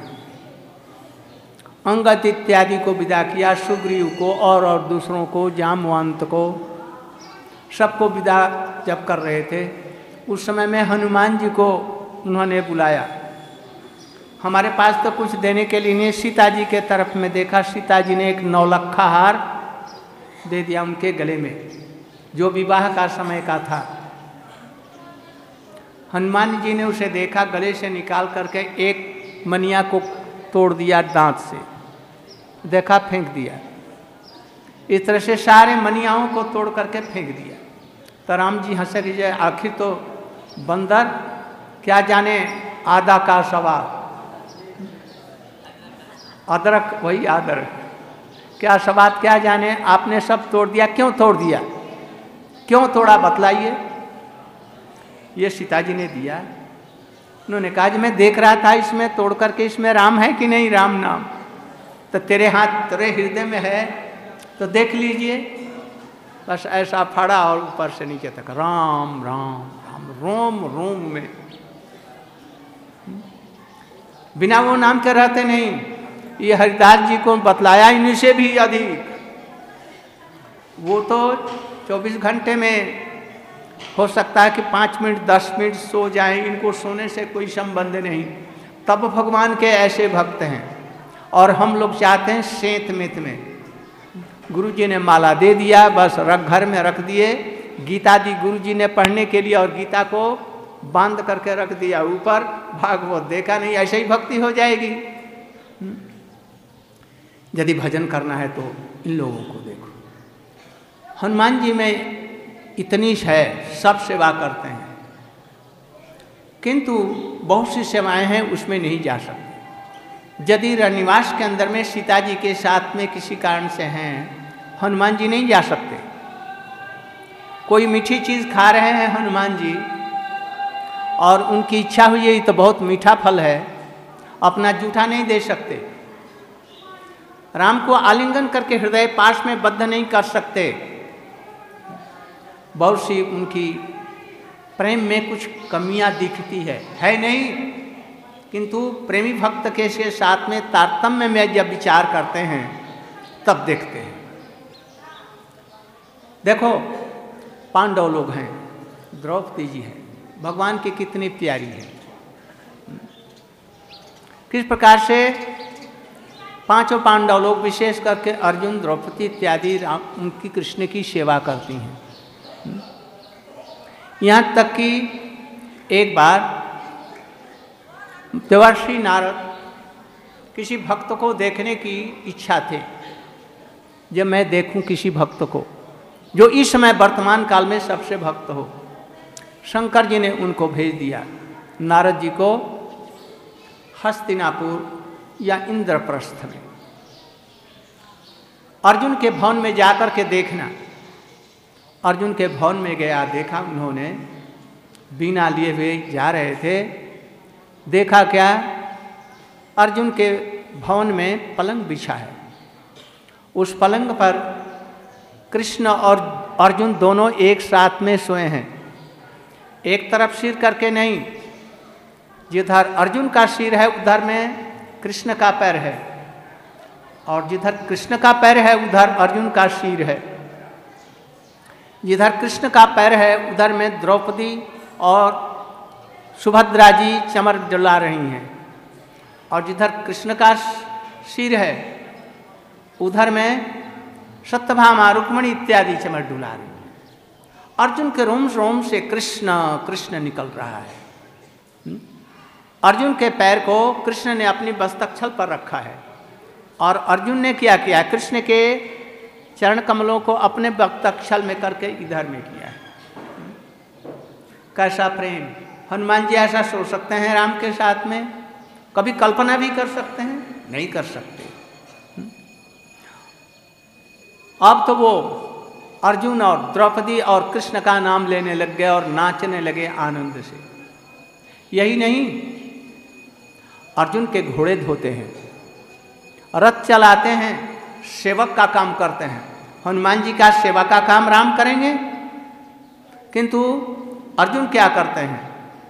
अंगद इत्यादि को विदा किया, सुग्रीव को और दूसरों को, जामवंत को, सबको विदा जब कर रहे थे, उस समय में हनुमान जी को उन्होंने बुलाया। हमारे पास तो कुछ देने के लिए नहीं, सीता जी के तरफ में देखा, सीता जी ने एक 9 लखा हार दे दिया उनके गले में, जो विवाह का समय का था। हनुमान जी ने उसे देखा, गले से निकाल करके एक मनिया को तोड़ दिया दांत से, देखा फेंक दिया। इस तरह से सारे मनियाओं को तोड़ करके फेंक दिया। तो राम जी हंसे कि आखिर तो बंदर क्या जाने आधा का सवाल, अदरक वही अदरक, क्या सवाद क्या जाने, आपने सब तोड़ दिया, क्यों तोड़ दिया, क्यों तोड़ा बतलाइए। ये सीता जी ने दिया। उन्होंने कहा कि मैं देख रहा था इसमें तोड़ करके, इसमें राम है कि नहीं, राम नाम तो तेरे हाथ तेरे हृदय में है तो देख लीजिए। बस ऐसा फाड़ा और ऊपर से नीचे तक राम राम राम, रोम रोम में, बिना वो नाम के रहते नहीं। ये हरिदास जी को बतलाया इन्हीं से भी अधिक। वो तो 24 घंटे में हो सकता है कि 5 मिनट 10 मिनट सो जाएं, इनको सोने से कोई संबंध नहीं, तब भगवान के ऐसे भक्त हैं। और हम लोग चाहते हैं सेंत मित में, गुरु जी ने माला दे दिया, बस घर में रख दिए, गीता दी गुरु जी ने पढ़ने के लिए और गीता को बांध करके रख दिया ऊपर, भागवत देखा नहीं, ऐसे ही भक्ति हो जाएगी। यदि भजन करना है तो इन लोगों को देखो, हनुमान जी में इतनी है, सब सेवा करते हैं, किंतु बहुत सी सेवाएं हैं उसमें नहीं जा सकते। यदि रनिवास के अंदर में सीता जी के साथ में किसी कारण से हैं, हनुमान जी नहीं जा सकते। कोई मीठी चीज़ खा रहे हैं हनुमान जी और उनकी इच्छा हुई है तो बहुत मीठा फल है, अपना जूठा नहीं दे सकते। राम को आलिंगन करके हृदय पास में बद्ध नहीं कर सकते। बहुत सी उनकी प्रेम में कुछ कमियां दिखती है नहीं, किंतु प्रेमी भक्त के साथ में तारतम्य में जब विचार करते हैं तब देखते हैं। देखो पांडव लोग हैं, द्रौपदी जी हैं, भगवान की कितनी प्यारी है, किस प्रकार से पांचों पांडव लोग विशेष करके अर्जुन द्रौपदी इत्यादि उनकी कृष्ण की सेवा करती हैं। यहाँ तक कि एक बार देवर्षि नारद किसी भक्त को देखने की इच्छा थे, जब मैं देखूं किसी भक्त को जो इस समय वर्तमान काल में सबसे भक्त हो। शंकर जी ने उनको भेज दिया नारद जी को हस्तिनापुर या इंद्रप्रस्थ में, अर्जुन के भवन में जाकर के देखना। अर्जुन के भवन में गया, देखा उन्होंने बीना लिए हुए जा रहे थे। देखा क्या, अर्जुन के भवन में पलंग बिछा है, उस पलंग पर कृष्ण और अर्जुन दोनों एक साथ में सोए हैं। एक तरफ सिर करके नहीं, जिधर अर्जुन का सिर है उधर में कृष्ण का पैर है, और जिधर कृष्ण का पैर है उधर अर्जुन का सिर है। जिधर कृष्ण का पैर है उधर में द्रौपदी और सुभद्रा जी चमर जला रही हैं, और जिधर कृष्ण का सिर है उधर में सत्यभामा रुक्मणी इत्यादि चमर डुला रही हैं। अर्जुन के रोम रोम से कृष्ण कृष्ण निकल रहा है। अर्जुन के पैर को कृष्ण ने अपनी मस्तकछल पर रखा है, और अर्जुन ने क्या किया, कृष्ण के चरण कमलों को अपने मस्तकछल में करके इधर में किया है। कैसा प्रेम! हनुमान जी ऐसा सोच सकते हैं राम के साथ में? कभी कल्पना भी कर सकते हैं? नहीं कर सकते। अब तो वो अर्जुन और द्रौपदी और कृष्ण का नाम लेने लग गए और नाचने लगे आनंद से। यही नहीं, अर्जुन के घोड़े धोते हैं, रथ चलाते हैं, सेवक का काम करते हैं। हनुमान जी का सेवा का काम राम करेंगे, किंतु अर्जुन क्या करते हैं,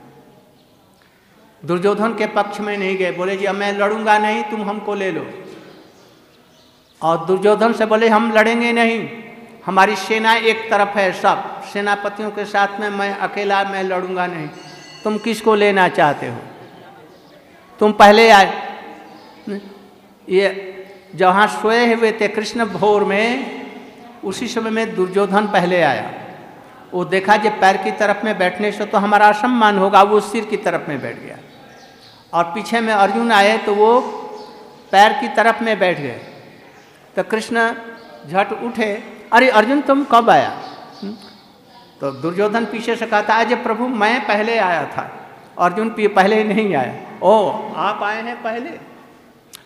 दुर्योधन के पक्ष में नहीं गए, बोले जी अब मैं लड़ूंगा नहीं, तुम हमको ले लो। और दुर्योधन से बोले हम लड़ेंगे नहीं, हमारी सेना एक तरफ है, सब सेनापतियों के साथ में, मैं अकेला मैं लड़ूंगा नहीं, तुम किसको लेना चाहते हो, तुम पहले आए। ये जहाँ सोए हुए थे कृष्ण भोर में, उसी समय में दुर्योधन पहले आया। वो देखा जब पैर की तरफ में बैठने से तो हमारा असम्मान होगा, वो सिर की तरफ में बैठ गया। और पीछे में अर्जुन आए तो वो पैर की तरफ में बैठ गए। तो कृष्ण झट उठे, अरे अर्जुन तुम कब आया? तो दुर्योधन पीछे से कहता है, अजय प्रभु मैं पहले आया था, अर्जुन पहले नहीं आया। ओ आप आए हैं पहले?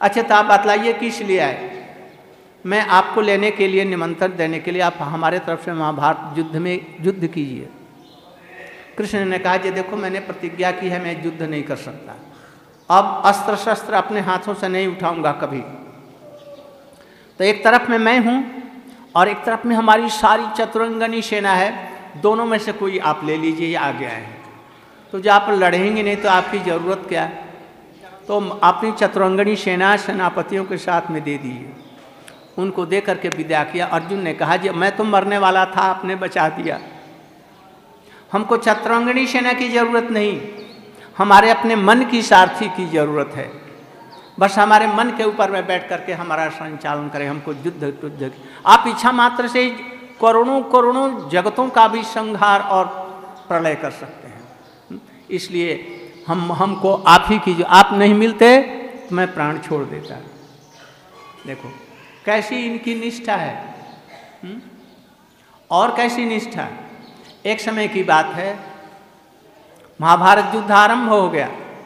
अच्छा तो आप बतलाइए किस लिए आए? मैं आपको लेने के लिए, निमंत्रण देने के लिए, आप हमारे तरफ से महाभारत युद्ध में युद्ध कीजिए। कृष्ण ने कहा कि देखो मैंने प्रतिज्ञा की है, मैं युद्ध नहीं कर सकता, अब अस्त्र शस्त्र अपने हाथों से नहीं उठाऊंगा कभी। तो एक तरफ में मैं हूँ और एक तरफ में हमारी सारी चतुरंगनी सेना है, दोनों में से कोई आप ले लीजिए, ये आगे आए हैं। तो जब आप लड़ेंगे नहीं तो आपकी ज़रूरत क्या है? तो अपनी चतुरंगनी सेना सेनापतियों के साथ में दे दीजिए। उनको दे करके विदा किया। अर्जुन ने कहा जी मैं तो मरने वाला था, आपने बचा दिया, हमको चतुरंगनी सेना की ज़रूरत नहीं, हमारे अपने मन की सारथी की ज़रूरत है। बस हमारे मन के ऊपर में बैठ करके हमारा संचालन करें, हमको युद्ध आप इच्छा मात्र से करोड़ों करोड़ों जगतों का भी संहार और प्रलय कर सकते हैं। इसलिए हमको आप ही की, जो आप नहीं मिलते तो मैं प्राण छोड़ देता। देखो कैसी इनकी निष्ठा है, और कैसी निष्ठा। एक समय की बात है, महाभारत युद्ध आरंभ हो गया।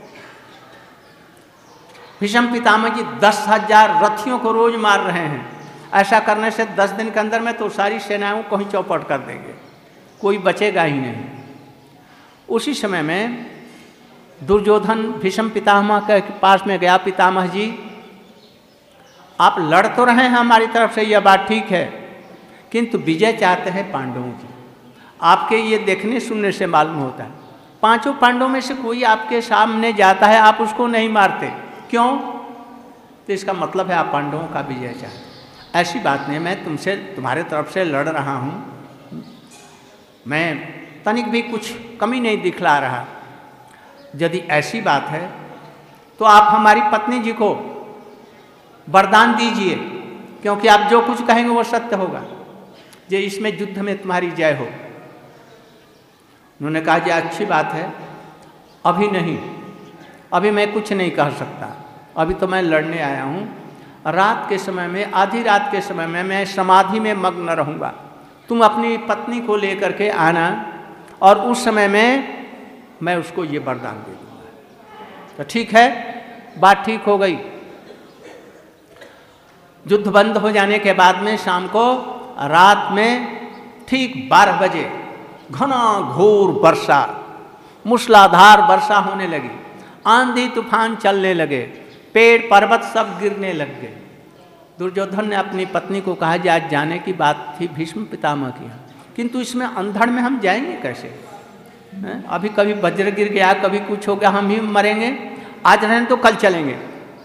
भीष्म पितामह जी 10,000 रथियों को रोज मार रहे हैं। ऐसा करने से 10 दिन के अंदर में तो सारी सेनाओं को ही चौपट कर देंगे, कोई बचेगा ही नहीं। उसी समय में दुर्योधन भीष्म पितामह के पास में गया, पितामह जी आप लड़ तो रहे हैं हमारी तरफ से, यह बात ठीक है, किंतु विजय चाहते हैं पांडवों की। आपके ये देखने सुनने से मालूम होता है, 5 पांडवों में से कोई आपके सामने जाता है, आप उसको नहीं मारते, क्यों? तो इसका मतलब है आप पांडवों का विजय चाहते। ऐसी बात नहीं, मैं तुमसे तुम्हारे तरफ से लड़ रहा हूँ, मैं तनिक भी कुछ कमी नहीं दिखला रहा। यदि ऐसी बात है तो आप हमारी पत्नी जी को वरदान दीजिए, क्योंकि आप जो कुछ कहेंगे वो सत्य होगा, जे इसमें युद्ध में तुम्हारी जय हो। उन्होंने कहा जी अच्छी बात है, अभी नहीं, अभी मैं कुछ नहीं कह सकता, अभी तो मैं लड़ने आया हूँ। रात के समय में, आधी रात के समय में मैं समाधि में मग्न रहूँगा, तुम अपनी पत्नी को लेकर के आना और उस समय में मैं उसको ये वरदान दे दूँगा। तो ठीक है, बात ठीक हो गई। युद्ध बंद हो जाने के बाद में शाम को रात में ठीक 12 बजे घना घोर वर्षा, मूसलाधार वर्षा होने लगी, आंधी तूफान चलने लगे, पेड़ पर्वत सब गिरने लग गए। दुर्योधन ने अपनी पत्नी को कहा कि आज जाने की बात थी भीष्म पितामह की, किंतु इसमें अंधड़ में हम जाएंगे कैसे? अभी कभी वज्र गिर गया, कभी कुछ हो गया, हम ही मरेंगे, आज रहें तो कल चलेंगे।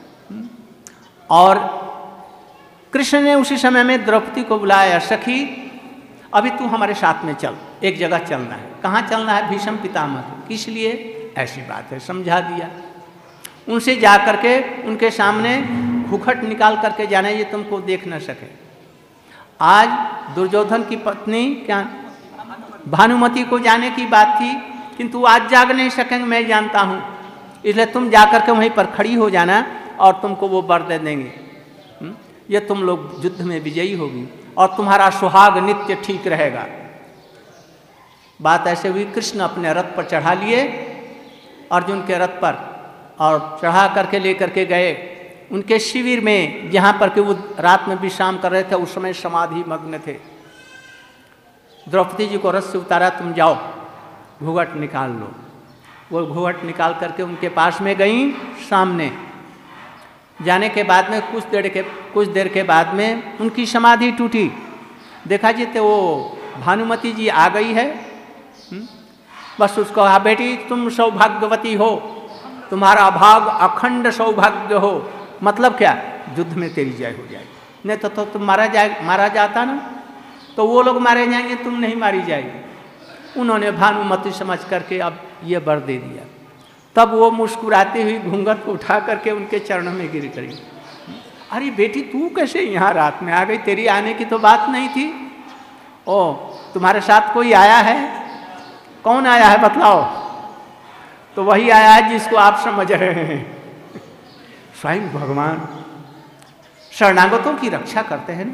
और कृष्ण ने उसी समय में द्रौपदी को बुलाया, सखी अभी तू हमारे साथ में चल, एक जगह चलना है। कहाँ चलना है? भीष्म पितामह के। किस लिए? ऐसी बात है, समझा दिया। उनसे जा करके उनके सामने घूंघट निकाल करके जाना, ये तुमको देख न सके। आज दुर्योधन की पत्नी क्या भानुमति को जाने की बात थी, किंतु आज जाग नहीं सकेंगे, मैं जानता हूँ, इसलिए तुम जा करके वहीं पर खड़ी हो जाना और तुमको वो वर दे देंगे, ये तुम लोग युद्ध में विजयी होगी और तुम्हारा सुहाग नित्य ठीक रहेगा। बात ऐसे हुई, कृष्ण अपने रथ पर चढ़ा लिए अर्जुन के रथ पर और चढ़ा करके लेकर के गए उनके शिविर में, जहाँ पर कि वो रात में विश्राम कर रहे थे। उस समय समाधि मग्न थे। द्रौपदी जी को रथ से उतारा, तुम जाओ घूंघट निकाल लो। वो घूंघट निकाल करके उनके पास में गई। सामने जाने के बाद में कुछ देर के बाद में उनकी समाधि टूटी। देखा जी तो वो भानुमति जी आ गई है। बस उसको कहा, बेटी तुम सौभाग्यवती हो, तुम्हारा भाग अखंड सौभाग्य हो। मतलब क्या? युद्ध में तेरी जय हो जाएगी, नहीं तो तुम मारा जाता ना, तो वो लोग मारे जाएंगे, तुम नहीं मारी जाएगी। उन्होंने भानुमति समझ करके अब ये वर दे दिया। तब वो मुस्कुराती हुई घूंघट को उठा करके उनके चरणों में गिर गई। अरे बेटी तू कैसे यहाँ रात में आ गई? तेरी आने की तो बात नहीं थी। ओ तुम्हारे साथ कोई आया है? कौन आया है बतलाओ? तो वही आया है जिसको आप समझ रहे हैं, स्वयं भगवान शरणागतों की रक्षा करते हैं।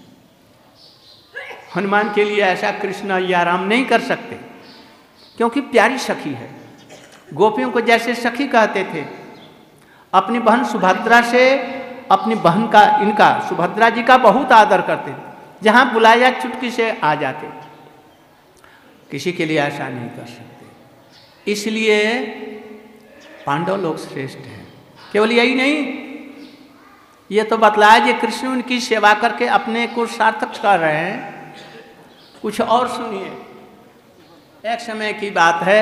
हनुमान के लिए ऐसा कृष्ण या राम नहीं कर सकते, क्योंकि प्यारी सखी है। गोपियों को जैसे सखी कहते थे, अपनी बहन सुभद्रा से अपनी बहन का, इनका सुभद्रा जी का बहुत आदर करते थे। जहाँ बुलाया चुटकी से आ जाते, किसी के लिए ऐसा नहीं कर सकते। इसलिए पांडव लोग श्रेष्ठ हैं। केवल यही नहीं, ये तो बतलाया कि कृष्ण उनकी सेवा करके अपने को सार्थक कर रहे हैं। कुछ और सुनिए। एक समय की बात है,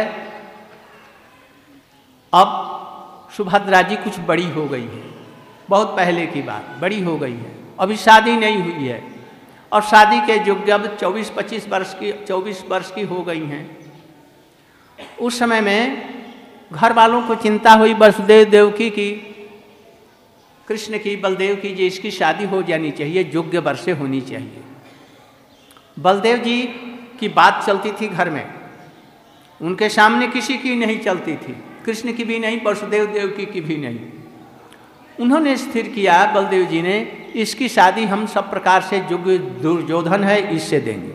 अब सुभद्रा जी कुछ बड़ी हो गई है, बहुत पहले की बात, बड़ी हो गई है, अभी शादी नहीं हुई है, और शादी के योग्य अब 24 वर्ष की हो गई हैं। उस समय में घर वालों को चिंता हुई वसुदेव देवकी की, कृष्ण की, बलदेव की, जी इसकी शादी हो जानी चाहिए, योग्य वर्ष से होनी चाहिए। बलदेव जी की बात चलती थी घर में, उनके सामने किसी की नहीं चलती थी, कृष्ण की भी नहीं, वसुदेव देवकी की भी नहीं। उन्होंने स्थिर किया, बलदेव जी ने, इसकी शादी हम सब प्रकार से, योग्य दुर्योधन है इससे देंगे,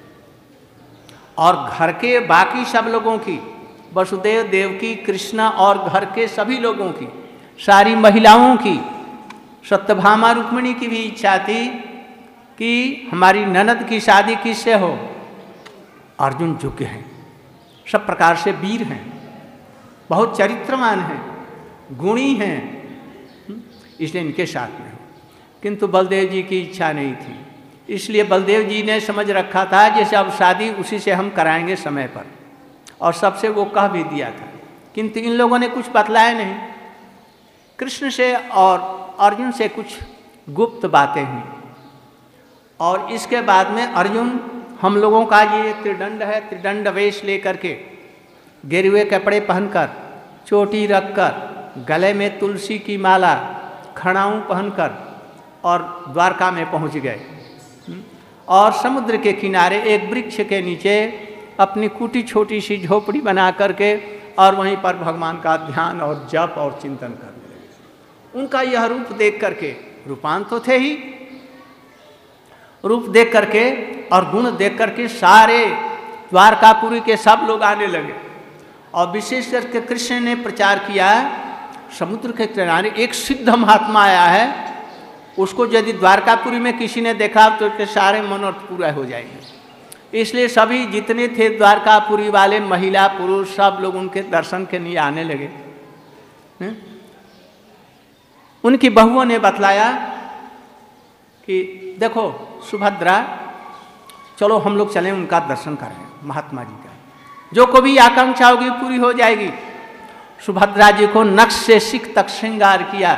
और घर के बाकी सब लोगों की, वसुदेव देवकी, कृष्ण और घर के सभी लोगों की, सारी महिलाओं की, सत्यभामा रुक्मिणी की भी इच्छा थी कि हमारी ननद की शादी किससे हो। अर्जुन योग्य हैं, सब प्रकार से वीर हैं, बहुत चरित्रवान हैं, गुणी हैं, इसलिए इनके साथ में हो। किंतु बलदेव जी की इच्छा नहीं थी, इसलिए बलदेव जी ने समझ रखा था जैसे अब शादी उसी से हम कराएंगे समय पर, और सबसे वो कह भी दिया था। किंतु इन लोगों ने कुछ बतलाया नहीं। कृष्ण से और अर्जुन से कुछ गुप्त बातें हुई, और इसके बाद में अर्जुन, हम लोगों का ये त्रिदंड है, त्रिदंड वेश लेकर के, गेरुए कपड़े पहनकर, चोटी रखकर, गले में तुलसी की माला, खड़ाऊँ पहनकर, और द्वारका में पहुंच गए, और समुद्र के किनारे एक वृक्ष के नीचे अपनी कुटी छोटी सी झोपड़ी बना करके, और वहीं पर भगवान का ध्यान और जप और चिंतन कर रहे। उनका यह रूप देख करके, रूपांत तो थे ही, रूप देख करके और गुण देख करके सारे द्वारकापुरी के सब लोग आने लगे। और विशेष करके कृष्ण ने प्रचार किया, समुद्र के किनारे एक सिद्ध महात्मा आया है, उसको यदि द्वारकापुरी में किसी ने देखा तो उसके सारे मनोरथ पूरा हो जाएंगे। इसलिए सभी जितने थे द्वारकापुरी वाले, महिला पुरुष, सब लोग उनके दर्शन के लिए आने लगे। उनकी बहुओं ने बतलाया कि देखो सुभद्रा, चलो हम लोग चलें उनका दर्शन करें, महात्मा जी का, जो को भी आकांक्षा होगी पूरी हो जाएगी। सुभद्रा जी को नक्श से सिख तक श्रृंगार किया,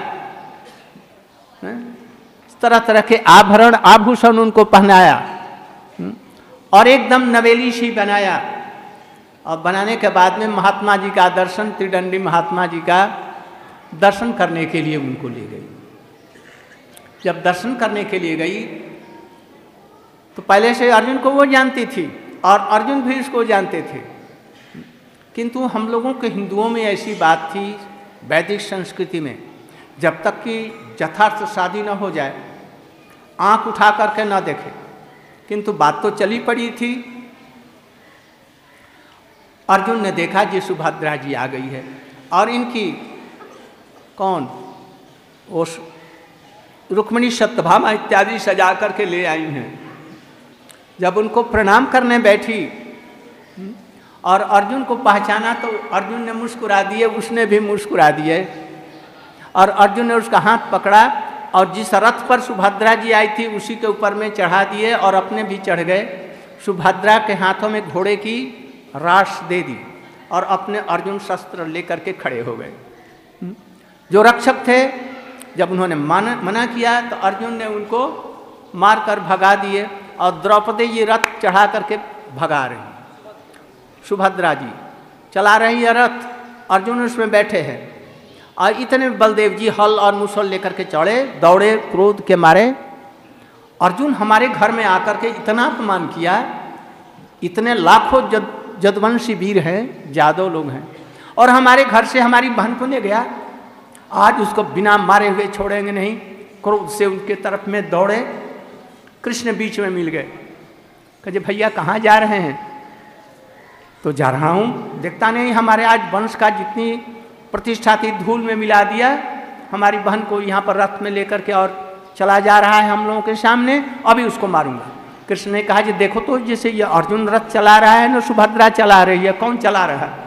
तरह तरह के आभरण आभूषण उनको पहनाया, और एकदम नवेली सी बनाया। और बनाने के बाद में महात्मा जी का दर्शन, त्रिदंडी महात्मा जी का दर्शन करने के लिए उनको ले गई। जब दर्शन करने के लिए गई तो पहले से अर्जुन को वो जानती थी, और अर्जुन भी इसको जानते थे। किंतु हम लोगों के हिंदुओं में ऐसी बात थी, वैदिक संस्कृति में, जब तक कि यथार्थ शादी न हो जाए, आंख उठा करके न देखे। किंतु बात तो चली पड़ी थी। अर्जुन ने देखा कि सुभद्रा जी आ गई है, और इनकी कौन, वो रुक्मिणी सत्यभामा इत्यादि सजा करके ले आई हैं। जब उनको प्रणाम करने बैठी और अर्जुन को पहचाना तो अर्जुन ने मुस्कुरा दिए, उसने भी मुस्कुरा दिए, और अर्जुन ने उसका हाथ पकड़ा और जिस रथ पर सुभद्रा जी आई थी उसी के ऊपर में चढ़ा दिए, और अपने भी चढ़ गए। सुभद्रा के हाथों में घोड़े की राश दे दी, और अपने अर्जुन शस्त्र लेकर के खड़े हो गए। जो रक्षक थे, जब उन्होंने मना किया तो अर्जुन ने उनको मारकर भगा दिए, और द्रौपदी जी रथ चढ़ा करके भगा रही, सुभद्रा जी चला रही है रथ, अर्जुन उसमें बैठे हैं। और इतने बलदेव जी हल और मुसल लेकर के चढ़े, दौड़े क्रोध के मारे। अर्जुन हमारे घर में आकर के इतना अपमान किया, इतने लाखों जदवंशी वीर हैं, जादव लोग हैं, और हमारे घर से हमारी बहन को ले गया, आज उसको बिना मारे हुए छोड़ेंगे नहीं। क्रोध से उनके तरफ में दौड़े, कृष्ण बीच में मिल गए। कहे भैया कहाँ जा रहे हैं? तो जा रहा हूँ, देखता नहीं हमारे आज वंश का जितनी प्रतिष्ठा थी धूल में मिला दिया, हमारी बहन को यहाँ पर रथ में लेकर के और चला जा रहा है हम लोगों के सामने, अभी उसको मारूंगा। कृष्ण ने कहा, जी देखो तो जैसे ये अर्जुन रथ चला रहा है ना सुभद्रा चला रही है, कौन चला रहा है?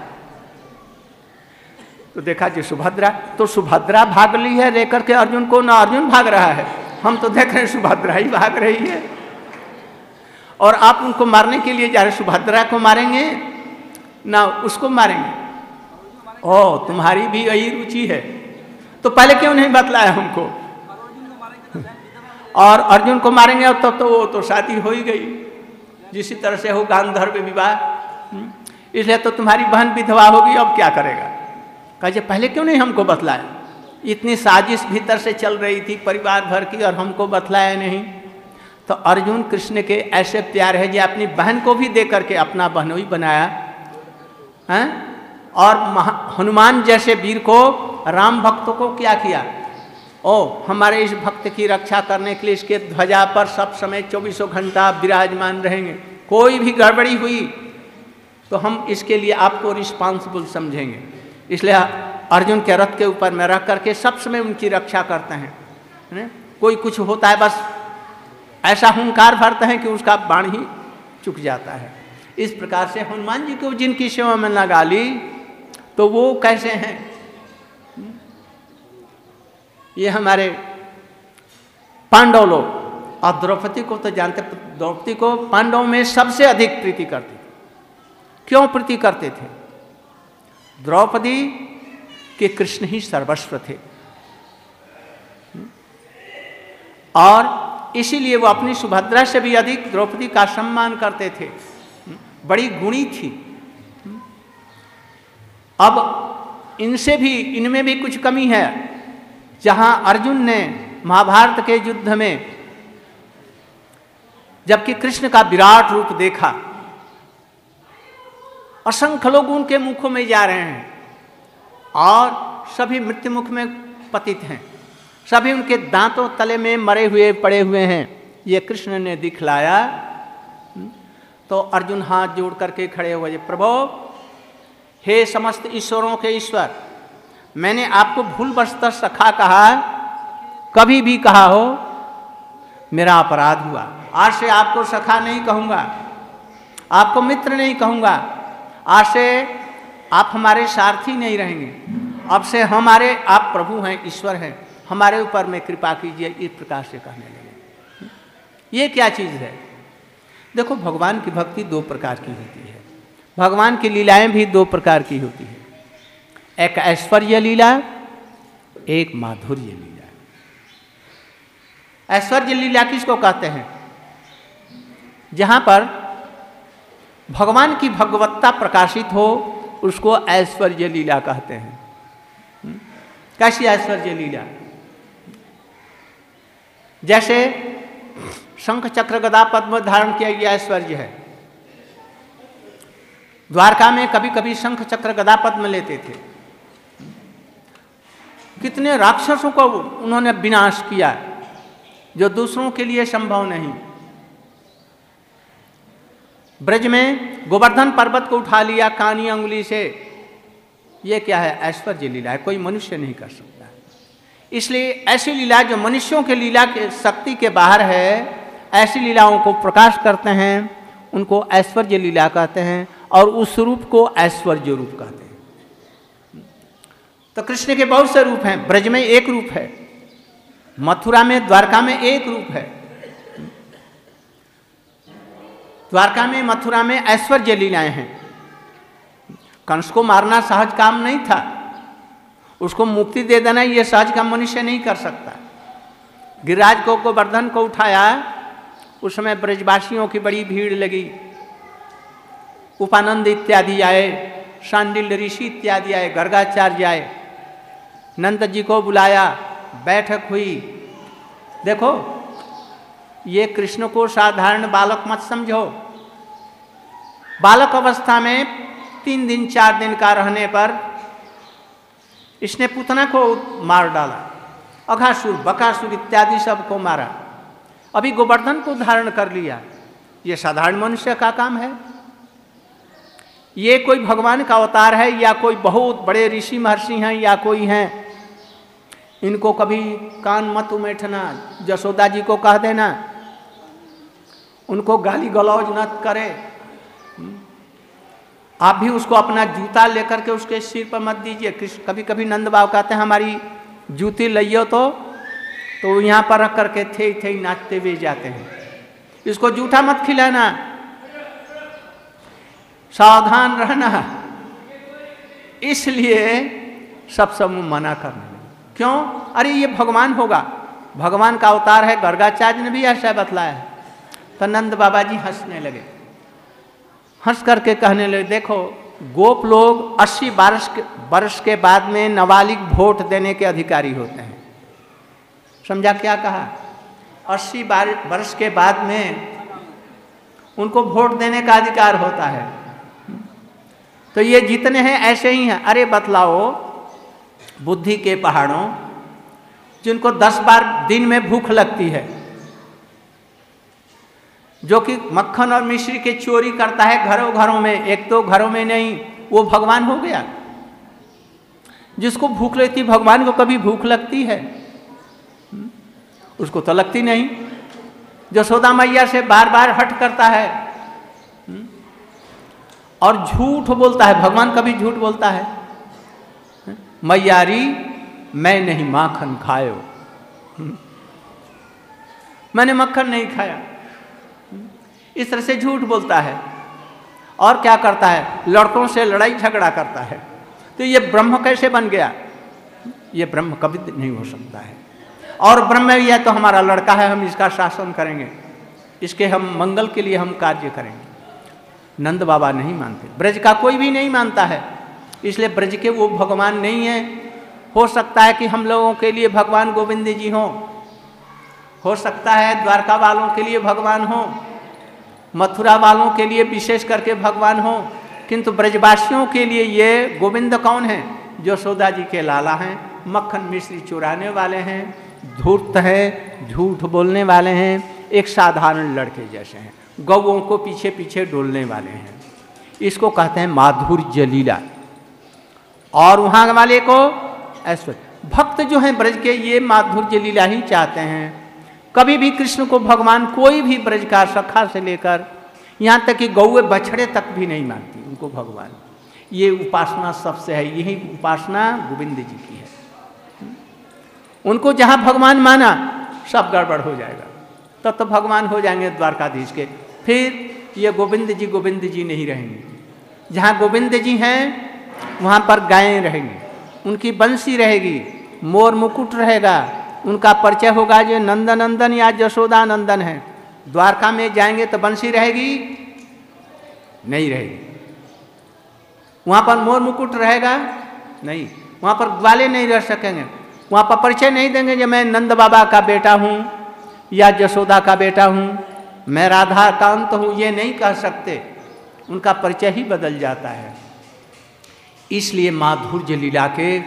तो देखा जी सुभद्रा, तो सुभद्रा भाग ली है लेकर के अर्जुन को, ना अर्जुन भाग रहा है। हम तो देख रहे हैं सुभद्रा ही भाग रही है, और आप उनको मारने के लिए जा रहे, सुभद्रा को मारेंगे ना उसको मारेंगे? ओ, तुम्हारी भी यही रुचि है, तो पहले क्यों नहीं बतलाया हमको? और अर्जुन को मारेंगे और तब तो वो तो शादी हो ही गई, जिसी तरह से हो गांधर्व विवाह। इसलिए तो तुम्हारी बहन विधवा होगी, अब क्या करेगा? कहे पहले क्यों नहीं हमको बतलाया? इतनी साजिश भीतर से चल रही थी परिवार भर की और हमको बतलाया नहीं। तो अर्जुन कृष्ण के ऐसे प्यार है जो अपनी बहन को भी दे करके अपना बहनोई बनाया है। और हनुमान जैसे वीर को, राम भक्तों को क्या किया? ओ, हमारे इस भक्त की रक्षा करने के लिए इसके ध्वजा पर सब समय 24 घंटा विराजमान रहेंगे, कोई भी गड़बड़ी हुई तो हम इसके लिए आपको रिस्पॉन्सिबल समझेंगे। इसलिए अर्जुन के रथ के ऊपर में रख करके सब समय उनकी रक्षा करते हैं। कोई कुछ होता है बस ऐसा हुंकार भरते हैं कि उसका बाण ही चुक जाता है। इस प्रकार से हनुमान जी को जिनकी सेवा में लगा ली तो वो कैसे हैं? ये हमारे पांडव लोग, और द्रौपदी को तो जानते, द्रौपदी को पांडवों में सबसे अधिक प्रीति करते थे। क्यों प्रीति करते थे? द्रौपदी के कृष्ण ही सर्वस्व थे, और इसीलिए वो अपनी सुभद्रा से भी अधिक द्रौपदी का सम्मान करते थे। बड़ी गुणी थी। अब इनसे भी, इनमें भी कुछ कमी है। जहां अर्जुन ने महाभारत के युद्ध में जबकि कृष्ण का विराट रूप देखा, असंख्य लोग उनके मुखों में जा रहे हैं और सभी मृत्यु मुख में पतित हैं, सभी उनके दांतों तले में मरे हुए पड़े हुए हैं। ये कृष्ण ने दिखलाया तो अर्जुन हाथ जोड़ करके खड़े हुए, प्रभु हे समस्त ईश्वरों के ईश्वर, मैंने आपको भूलवशतः सखा कहा, कभी भी कहा हो मेरा अपराध हुआ। आज से आपको सखा नहीं कहूँगा, आपको मित्र नहीं कहूँगा, आज से आप हमारे सारथी नहीं रहेंगे, अब से हमारे आप प्रभु हैं, ईश्वर हैं, हमारे ऊपर में कृपा कीजिए। इस प्रकार से कहने लगे। ये क्या चीज़ है? देखो, भगवान की भक्ति दो प्रकार की होती है, भगवान की लीलाएं भी दो प्रकार की होती है। एक ऐश्वर्य लीला, एक माधुर्य लीला। ऐश्वर्य लीला किसको कहते हैं? जहां पर भगवान की भगवत्ता प्रकाशित हो उसको ऐश्वर्य लीला कहते हैं। कैसी ऐश्वर्य लीला? जैसे शंख चक्र गदा पद्म धारण किया गया ऐश्वर्य है। द्वारका में कभी कभी शंख चक्र गदा पद्म लेते थे, कितने राक्षसों को उन्होंने विनाश किया जो दूसरों के लिए संभव नहीं। ब्रज में गोवर्धन पर्वत को उठा लिया कानी अंगुली से। ये क्या है? ऐश्वर्य लीला है, कोई मनुष्य नहीं कर सकता। इसलिए ऐसी लीला जो मनुष्यों के लीला के शक्ति के बाहर है, ऐसी लीलाओं को प्रकाश करते हैं, उनको ऐश्वर्य लीला कहते हैं, और उस रूप को ऐश्वर्य रूप कहते हैं। तो कृष्ण के बहुत से रूप हैं। ब्रज में एक रूप है, मथुरा में, द्वारका में एक रूप है। द्वारका में, मथुरा में ऐश्वर्य लीलाएं हैं। कंस को मारना सहज काम नहीं था, उसको मुक्ति दे देना ये सहज काम मनुष्य नहीं कर सकता। गिरिराज को गोवर्धन को उठाया, उस समय ब्रजवासियों की बड़ी भीड़ लगी। उपानंद इत्यादि आए, शांडिल्य ऋषि इत्यादि आए, गर्गाचार्य आए, नंद जी को बुलाया, बैठक हुई। देखो, ये कृष्ण को साधारण बालक मत समझो। बालक अवस्था में 3 दिन 4 दिन का रहने पर इसने पूतना को मार डाला, अघासुर बकासुर इत्यादि सबको मारा, अभी गोवर्धन को धारण कर लिया। ये साधारण मनुष्य का काम है? ये कोई भगवान का अवतार है या कोई बहुत बड़े ऋषि महर्षि हैं या कोई हैं? इनको कभी कान मत उमेठना, जसोदा जी को कह देना, उनको गाली गलौज न करे। आप भी उसको अपना जूता लेकर के उसके सिर पर मत दीजिए। कभी कभी नंद बाबा कहते हैं हमारी जूती लियो तो यहाँ पर रख करके थे थे नाचते हुए जाते हैं। इसको जूठा मत खिलाना, सावधान रहना। इसलिए सब मना करने लगे। क्यों? अरे ये भगवान होगा, भगवान का अवतार है। गर्गाचार्य ने भी ऐसा बतलाया है। तो नंद बाबा जी हंसने लगे, हंस करके कहने लगे, देखो गोप लोग 80 वर्ष के बाद में नाबालिग वोट देने के अधिकारी होते हैं। समझा क्या कहा? 80 वर्ष के बाद में उनको वोट देने का अधिकार होता है। तो ये जितने हैं ऐसे ही हैं। अरे बतलाओ, बुद्धि के पहाड़ों जिनको 10 बार दिन में भूख लगती है, जो कि मक्खन और मिश्री की चोरी करता है घरों घरों में, एक दो घरों में नहीं, वो भगवान हो गया? जिसको भूख लगती, भगवान को कभी भूख लगती है? उसको तो लगती नहीं। यशोदा मैया से बार बार हट करता है और झूठ बोलता है। भगवान कभी झूठ बोलता है? मैयारी मैं नहीं माखन खायो, मैंने मक्खन नहीं खाया, इस तरह से झूठ बोलता है। और क्या करता है? लड़कों से लड़ाई झगड़ा करता है। तो ये ब्रह्म कैसे बन गया? ये ब्रह्म कभी नहीं हो सकता है। और ब्रह्म यह तो हमारा लड़का है, हम इसका शासन करेंगे, इसके हम मंगल के लिए हम कार्य करेंगे। नंद बाबा नहीं मानते, ब्रज का कोई भी नहीं मानता है। इसलिए ब्रज के वो भगवान नहीं है। हो सकता है कि हम लोगों के लिए भगवान गोविंद जी हों, हो सकता है द्वारका वालों के लिए भगवान हों, मथुरा वालों के लिए विशेष करके भगवान हो, किंतु ब्रजवासियों के लिए ये गोविंद कौन है? यशोदा जी के लाला हैं, मक्खन मिश्री चुराने वाले हैं, धूर्त हैं, झूठ बोलने वाले हैं, एक साधारण लड़के जैसे हैं, गौओं को पीछे पीछे डोलने वाले हैं। इसको कहते हैं माधुर्य लीला। और वहाँ वाले को ऐश्वर्य। भक्त जो हैं ब्रज के, ये माधुर्य लीला ही चाहते हैं। कभी भी कृष्ण को भगवान कोई भी ब्रज का सखा से लेकर यहाँ तक कि गौए बछड़े तक भी नहीं मानती उनको भगवान। ये उपासना सबसे है, यही उपासना गोविंद जी की है। उनको जहाँ भगवान माना सब गड़बड़ हो जाएगा, तब तो भगवान हो जाएंगे द्वारकाधीश के। फिर ये गोविंद जी नहीं रहेंगे। जहाँ गोविंद जी हैं वहाँ पर गायें रहेंगी, उनकी बंसी रहेगी, मोर मुकुट रहेगा, उनका परिचय होगा जो नंदनंदन या यशोदा नंदन है। द्वारका में जाएंगे तो बंसी रहेगी? नहीं रहेगी। वहाँ पर मोर मुकुट रहेगा? नहीं। वहाँ पर ग्वाले नहीं रह सकेंगे। वहाँ पर परिचय नहीं देंगे कि मैं नंद बाबा का बेटा हूँ या यशोदा का बेटा हूँ, मैं राधा कांत हूँ, ये नहीं कह सकते। उनका परिचय ही बदल जाता है। इसलिए माधुर्य लीला के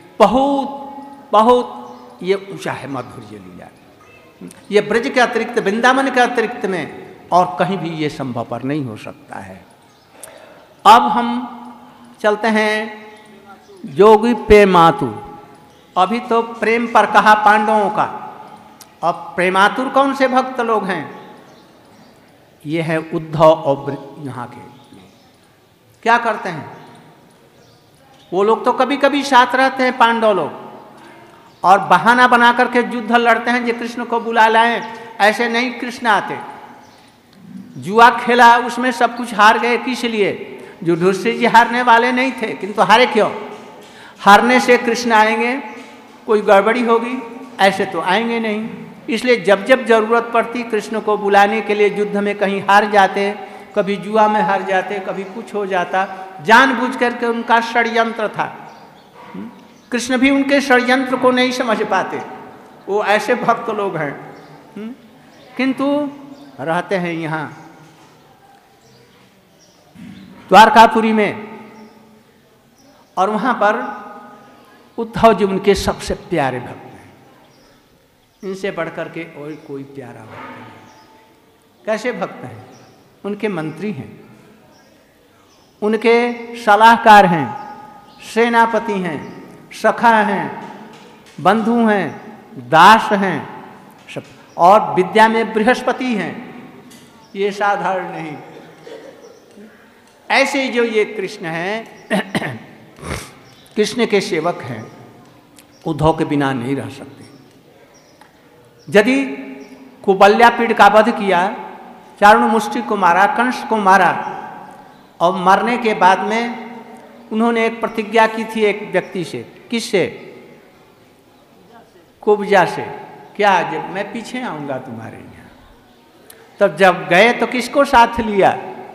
बहुत ये ऊंचा है माधुर्य लीला। ये ब्रज के अतिरिक्त, वृंदावन के अतिरिक्त में और कहीं भी ये संभव पर नहीं हो सकता है। अब हम चलते हैं जोगी प्रेमातुर। अभी तो प्रेम पर कहा पांडवों का, अब प्रेमातुर कौन से भक्त लोग हैं? ये है उद्धव और यहाँ के। क्या करते हैं वो लोग? तो कभी कभी साथ रहते हैं पांडव लोग और बहाना बना करके युद्ध लड़ते हैं जो कृष्ण को बुला लाएं। ऐसे नहीं कृष्ण आते। जुआ खेला, उसमें सब कुछ हार गए। किस लिए? युधिष्ठिर जी हारने वाले नहीं थे, किंतु हारे क्यों? हारने से कृष्ण आएंगे, कोई गड़बड़ी होगी, ऐसे तो आएंगे नहीं। इसलिए जब जब जरूरत पड़ती कृष्ण को बुलाने के लिए युद्ध में कहीं हार जाते, कभी जुआ में हार जाते, कभी कुछ हो जाता। जानबूझ करके उनका षड्यंत्र था। कृष्ण भी उनके षड्यंत्र को नहीं समझ पाते। वो ऐसे भक्त लोग हैं, किंतु रहते हैं यहाँ द्वारकापुरी में। और वहाँ पर उद्धव जी उनके सबसे प्यारे भक्त हैं। इनसे बढ़कर के और कोई प्यारा भक्त नहीं। कैसे भक्त हैं? उनके मंत्री हैं, उनके सलाहकार हैं, सेनापति हैं, सखा हैं, बंधु हैं, दास हैं सब, और विद्या में बृहस्पति हैं। ये साधारण नहीं। ऐसे जो ये कृष्ण हैं कृष्ण के सेवक हैं, उद्धव के बिना नहीं रह सकते। यदि कुबल्यापीड़ का वध किया, चारण मुष्टि को मारा, कंस को मारा, और मरने के बाद में उन्होंने एक प्रतिज्ञा की थी एक व्यक्ति से। किससे? कुब्जा से। क्या? जब मैं पीछे आऊंगा तुम्हारे यहाँ। तब जब गए तो किसको साथ लिया?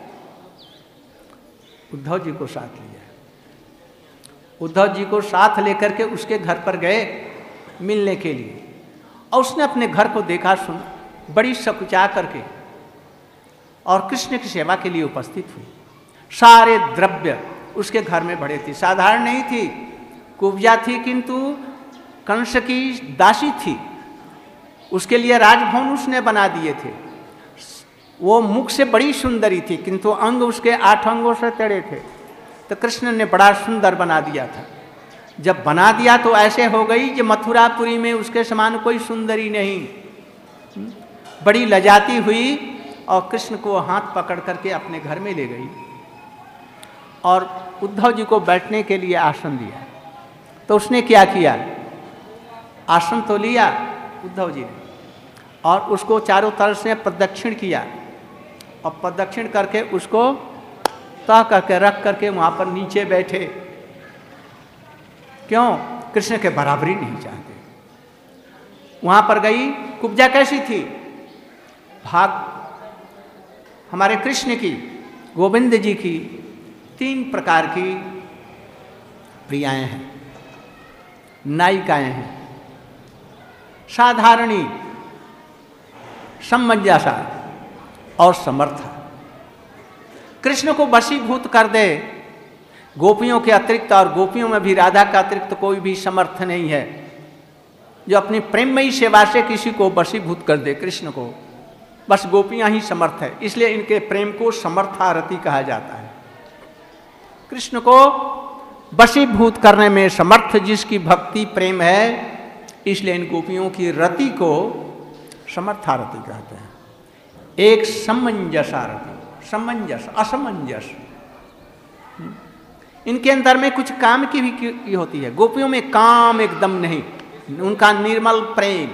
उद्धव जी को साथ लिया। उद्धव जी को साथ लेकर के उसके घर पर गए मिलने के लिए, और उसने अपने घर को देखा, सुन बड़ी सकुचा करके, और कृष्ण की सेवा के लिए उपस्थित हुई। सारे द्रव्य उसके घर में भरे थे। साधारण नहीं थी, कुब्जा थी, किंतु कंस की दासी थी। उसके लिए राजभवन उसने बना दिए थे। वो मुख से बड़ी सुंदरी थी, किंतु अंग उसके 8 अंगों से टेढ़े थे। तो कृष्ण ने बड़ा सुंदर बना दिया था। जब बना दिया तो ऐसे हो गई कि मथुरापुरी में उसके समान कोई सुंदरी नहीं। बड़ी लजाती हुई, और कृष्ण को हाथ पकड़ करके अपने घर में ले गई, और उद्धव जी को बैठने के लिए आसन दिया। तो उसने क्या किया? आसन तो लिया उद्धव जी ने, और उसको चारों तरफ से प्रदक्षिण किया, और प्रदक्षिण करके उसको तह करके रख करके वहाँ पर नीचे बैठे। क्यों? कृष्ण के बराबरी नहीं चाहते। वहाँ पर गई कुब्जा कैसी थी? भाग हमारे कृष्ण की, गोविंद जी की 3 प्रकार की प्रियाएं हैं, नायिकाएं हैं। साधारणी, समंजसा और समर्था। कृष्ण को वशीभूत कर दे। गोपियों के अतिरिक्त, और गोपियों में भी राधा का अतिरिक्त कोई भी समर्थ नहीं है जो अपनी प्रेममयी सेवा से किसी को वशीभूत कर दे। कृष्ण को बस गोपियां ही समर्थ है, इसलिए इनके प्रेम को समर्थारति कहा जाता है। कृष्ण को वशीभूत करने में समर्थ जिसकी भक्ति प्रेम है, इसलिए इन गोपियों की रति को समर्थारति कहते हैं। एक समंजसारति, समंजस, असमंजस। इनके अंदर में कुछ काम की भी होती है। गोपियों में काम एकदम नहीं, उनका निर्मल प्रेम।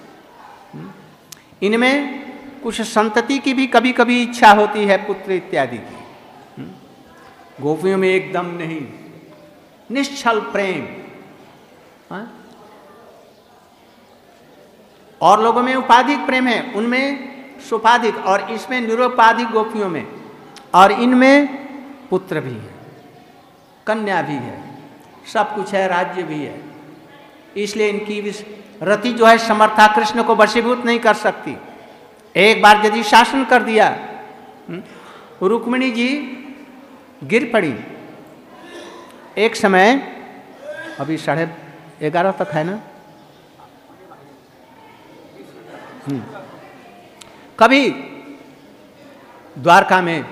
इनमें कुछ संतति की भी कभी कभी इच्छा होती है, पुत्र इत्यादि की। गोपियों में एकदम नहीं, निश्चल प्रेम। और लोगों में उपाधिक प्रेम है, उनमें सुपाधिक, और इसमें निरुपाधिक गोपियों में। और इनमें पुत्र भी है, कन्या भी है, सब कुछ है, राज्य भी है। इसलिए इनकी रति जो है समर्था कृष्ण को वशीभूत नहीं कर सकती। एक बार यदि शासन कर दिया, रुक्मिणी जी गिर पड़ी। एक समय, अभी 11:30 तक है ना, कभी द्वारका में,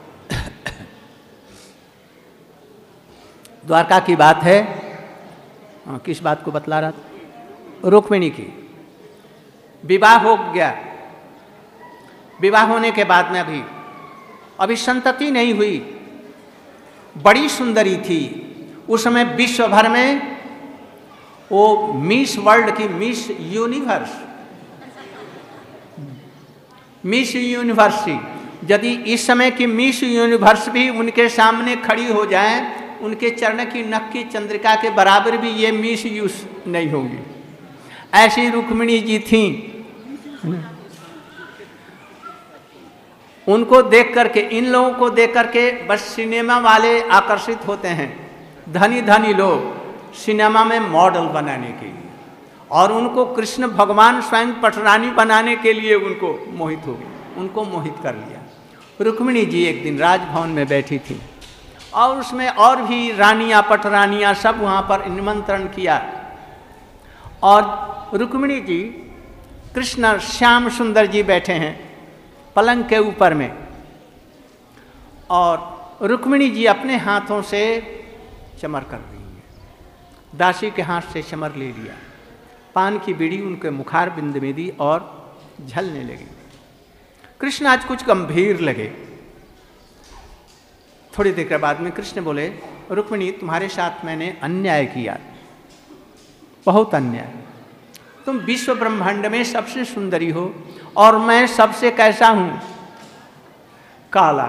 द्वारका की बात है, किस बात को बतला रहा था? रुक्मिणी की विवाह हो गया। विवाह होने के बाद में अभी संतति नहीं हुई। बड़ी सुंदरी थी। उस समय विश्व भर में वो मिस वर्ल्ड की, मिस यूनिवर्स, मिस यूनिवर्स थी। यदि इस समय की मिस यूनिवर्स भी उनके सामने खड़ी हो जाए, उनके चरण की नख की चंद्रिका के बराबर भी ये मिस यूस नहीं होंगी। ऐसी रुक्मिणी जी थीं। उनको देख करके, इन लोगों को देख करके बस सिनेमा वाले आकर्षित होते हैं। धनी धनी लोग सिनेमा में मॉडल बनाने के लिए, और उनको कृष्ण भगवान स्वयं पटरानी बनाने के लिए उनको मोहित हो गई, उनको मोहित कर लिया। रुक्मिणी जी एक दिन राजभवन में बैठी थी, और उसमें और भी रानियां पटरानियां सब वहाँ पर निमंत्रण किया। और रुक्मिणी जी, कृष्ण श्याम सुंदर जी बैठे हैं पलंग के ऊपर में, और रुक्मिणी जी अपने हाथों से चमर कर रही है। दासी के हाथ से चमर ले लिया, पान की बीड़ी उनके मुखार बिंद में दी और झलने लगी। कृष्ण आज कुछ गंभीर लगे। थोड़ी देर के बाद में कृष्ण बोले, रुक्मिणी तुम्हारे साथ मैंने अन्याय किया, बहुत अन्याय। तुम विश्व ब्रह्मांड में सबसे सुंदरी हो और मैं सबसे कैसा हूं, काला।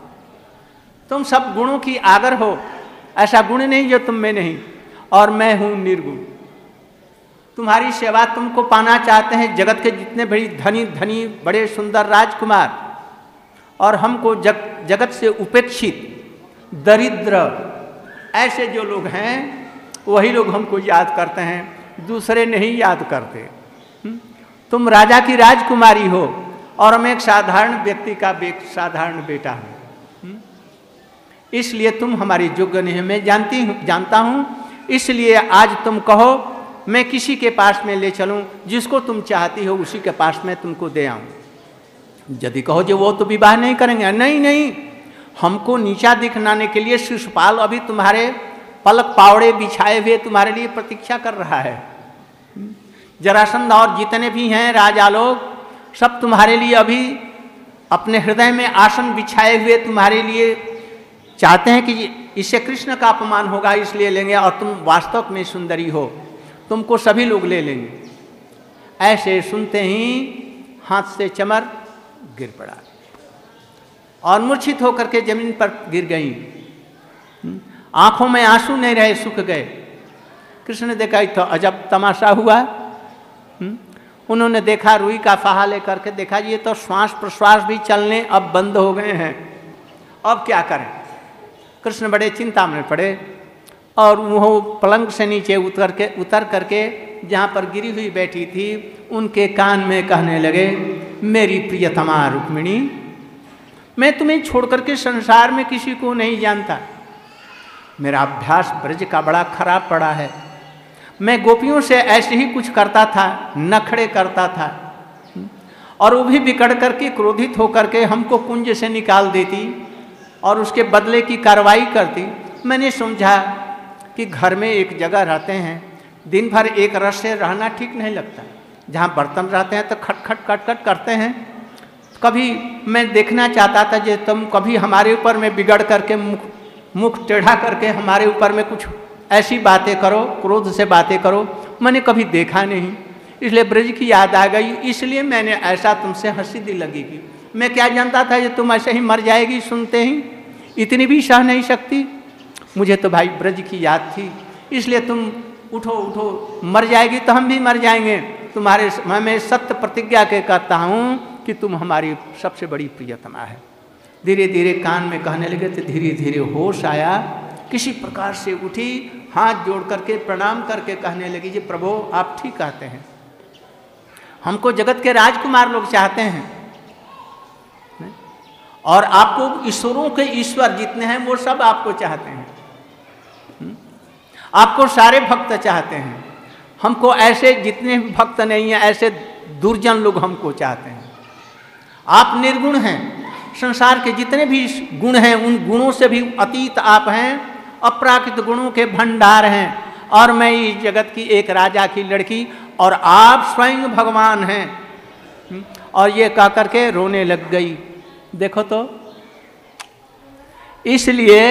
तुम सब गुणों की आगर हो, ऐसा गुण नहीं जो तुम में नहीं, और मैं हूं निर्गुण। तुम्हारी सेवा तुमको पाना चाहते हैं जगत के जितने बड़ी धनी धनी बड़े सुंदर राजकुमार, और हमको जगत से उपेक्षित दरिद्र ऐसे जो लोग हैं वही लोग हमको याद करते हैं, दूसरे नहीं याद करते। तुम राजा की राजकुमारी हो और मैं एक साधारण व्यक्ति का साधारण बेटा हूं, इसलिए तुम हमारी योग्य नहीं। मैं जानता हूं, इसलिए आज तुम कहो मैं किसी के पास में ले चलूं, जिसको तुम चाहती हो उसी के पास में तुमको दे आऊं। यदि कहो जो वो तो विवाह नहीं करेंगे, नहीं, हमको नीचा दिखलाने के लिए शिशुपाल अभी तुम्हारे पलक पावड़े बिछाए हुए तुम्हारे लिए प्रतीक्षा कर रहा है। जरासंध और जितने भी हैं राजा लोग सब तुम्हारे लिए अभी अपने हृदय में आसन बिछाए हुए तुम्हारे लिए चाहते हैं कि इससे कृष्ण का अपमान होगा इसलिए लेंगे, और तुम वास्तव में सुंदरी हो, तुमको सभी लोग ले लेंगे। ऐसे सुनते ही हाथ से चमर गिर पड़ा और मूर्छित होकर के जमीन पर गिर गई। आंखों में आंसू नहीं रहे, सूख गए। कृष्ण ने देखा तो अजब तमाशा हुआ। उन्होंने देखा, रुई का फाहा लेकर के देखा ये तो श्वास प्रश्वास भी चलने अब बंद हो गए हैं, अब क्या करें। कृष्ण बड़े चिंता में पड़े और वो पलंग से नीचे उतर करके जहाँ पर गिरी हुई बैठी थी उनके कान में कहने लगे, मेरी प्रियतमा रुक्मिणी, मैं तुम्हें छोड़कर के संसार में किसी को नहीं जानता। मेरा अभ्यास ब्रज का बड़ा खराब पड़ा है। मैं गोपियों से ऐसे ही कुछ करता था, नखड़े करता था, और वो भी बिगड़ करके क्रोधित होकर के हमको कुंज से निकाल देती और उसके बदले की कार्रवाई करती। मैंने समझा कि घर में एक जगह रहते हैं, दिन भर एक रस से रहना ठीक नहीं लगता। जहाँ बर्तन रहते हैं तो खटखट कटकट करते हैं। कभी मैं देखना चाहता था कि तुम कभी हमारे ऊपर में बिगड़ करके मुख टेढ़ा करके हमारे ऊपर में कुछ ऐसी बातें करो, क्रोध से बातें करो, मैंने कभी देखा नहीं। इसलिए ब्रज की याद आ गई, इसलिए मैंने ऐसा तुमसे हंसी दी लगेगी। मैं क्या जानता था कि तुम ऐसे ही मर जाएगी, सुनते ही इतनी भी सह नहीं सकती। मुझे तो भाई ब्रज की याद थी, इसलिए तुम उठो उठो, मर जाएगी तो हम भी मर जाएंगे। तुम्हारे मैं सत्य प्रतिज्ञा के कहता हूँ कि तुम हमारी सबसे बड़ी प्रियतमा है। धीरे धीरे कान में कहने लगे तो धीरे धीरे होश आया। किसी प्रकार से उठी, हाथ जोड़ करके प्रणाम करके कहने लगी, जी प्रभु आप ठीक कहते हैं, हमको जगत के राजकुमार लोग चाहते हैं, और आपको ईश्वरों के ईश्वर जितने हैं वो सब आपको चाहते हैं, आपको सारे भक्त चाहते हैं। हमको ऐसे जितने भक्त नहीं हैं ऐसे दुर्जन लोग हमको चाहते हैं। आप निर्गुण हैं, संसार के जितने भी गुण हैं उन गुणों से भी अतीत आप हैं, अपराकृत गुणों के भंडार हैं, और मैं इस जगत की एक राजा की लड़की और आप स्वयं भगवान हैं। और ये कह करके रोने लग गई। देखो तो, इसलिए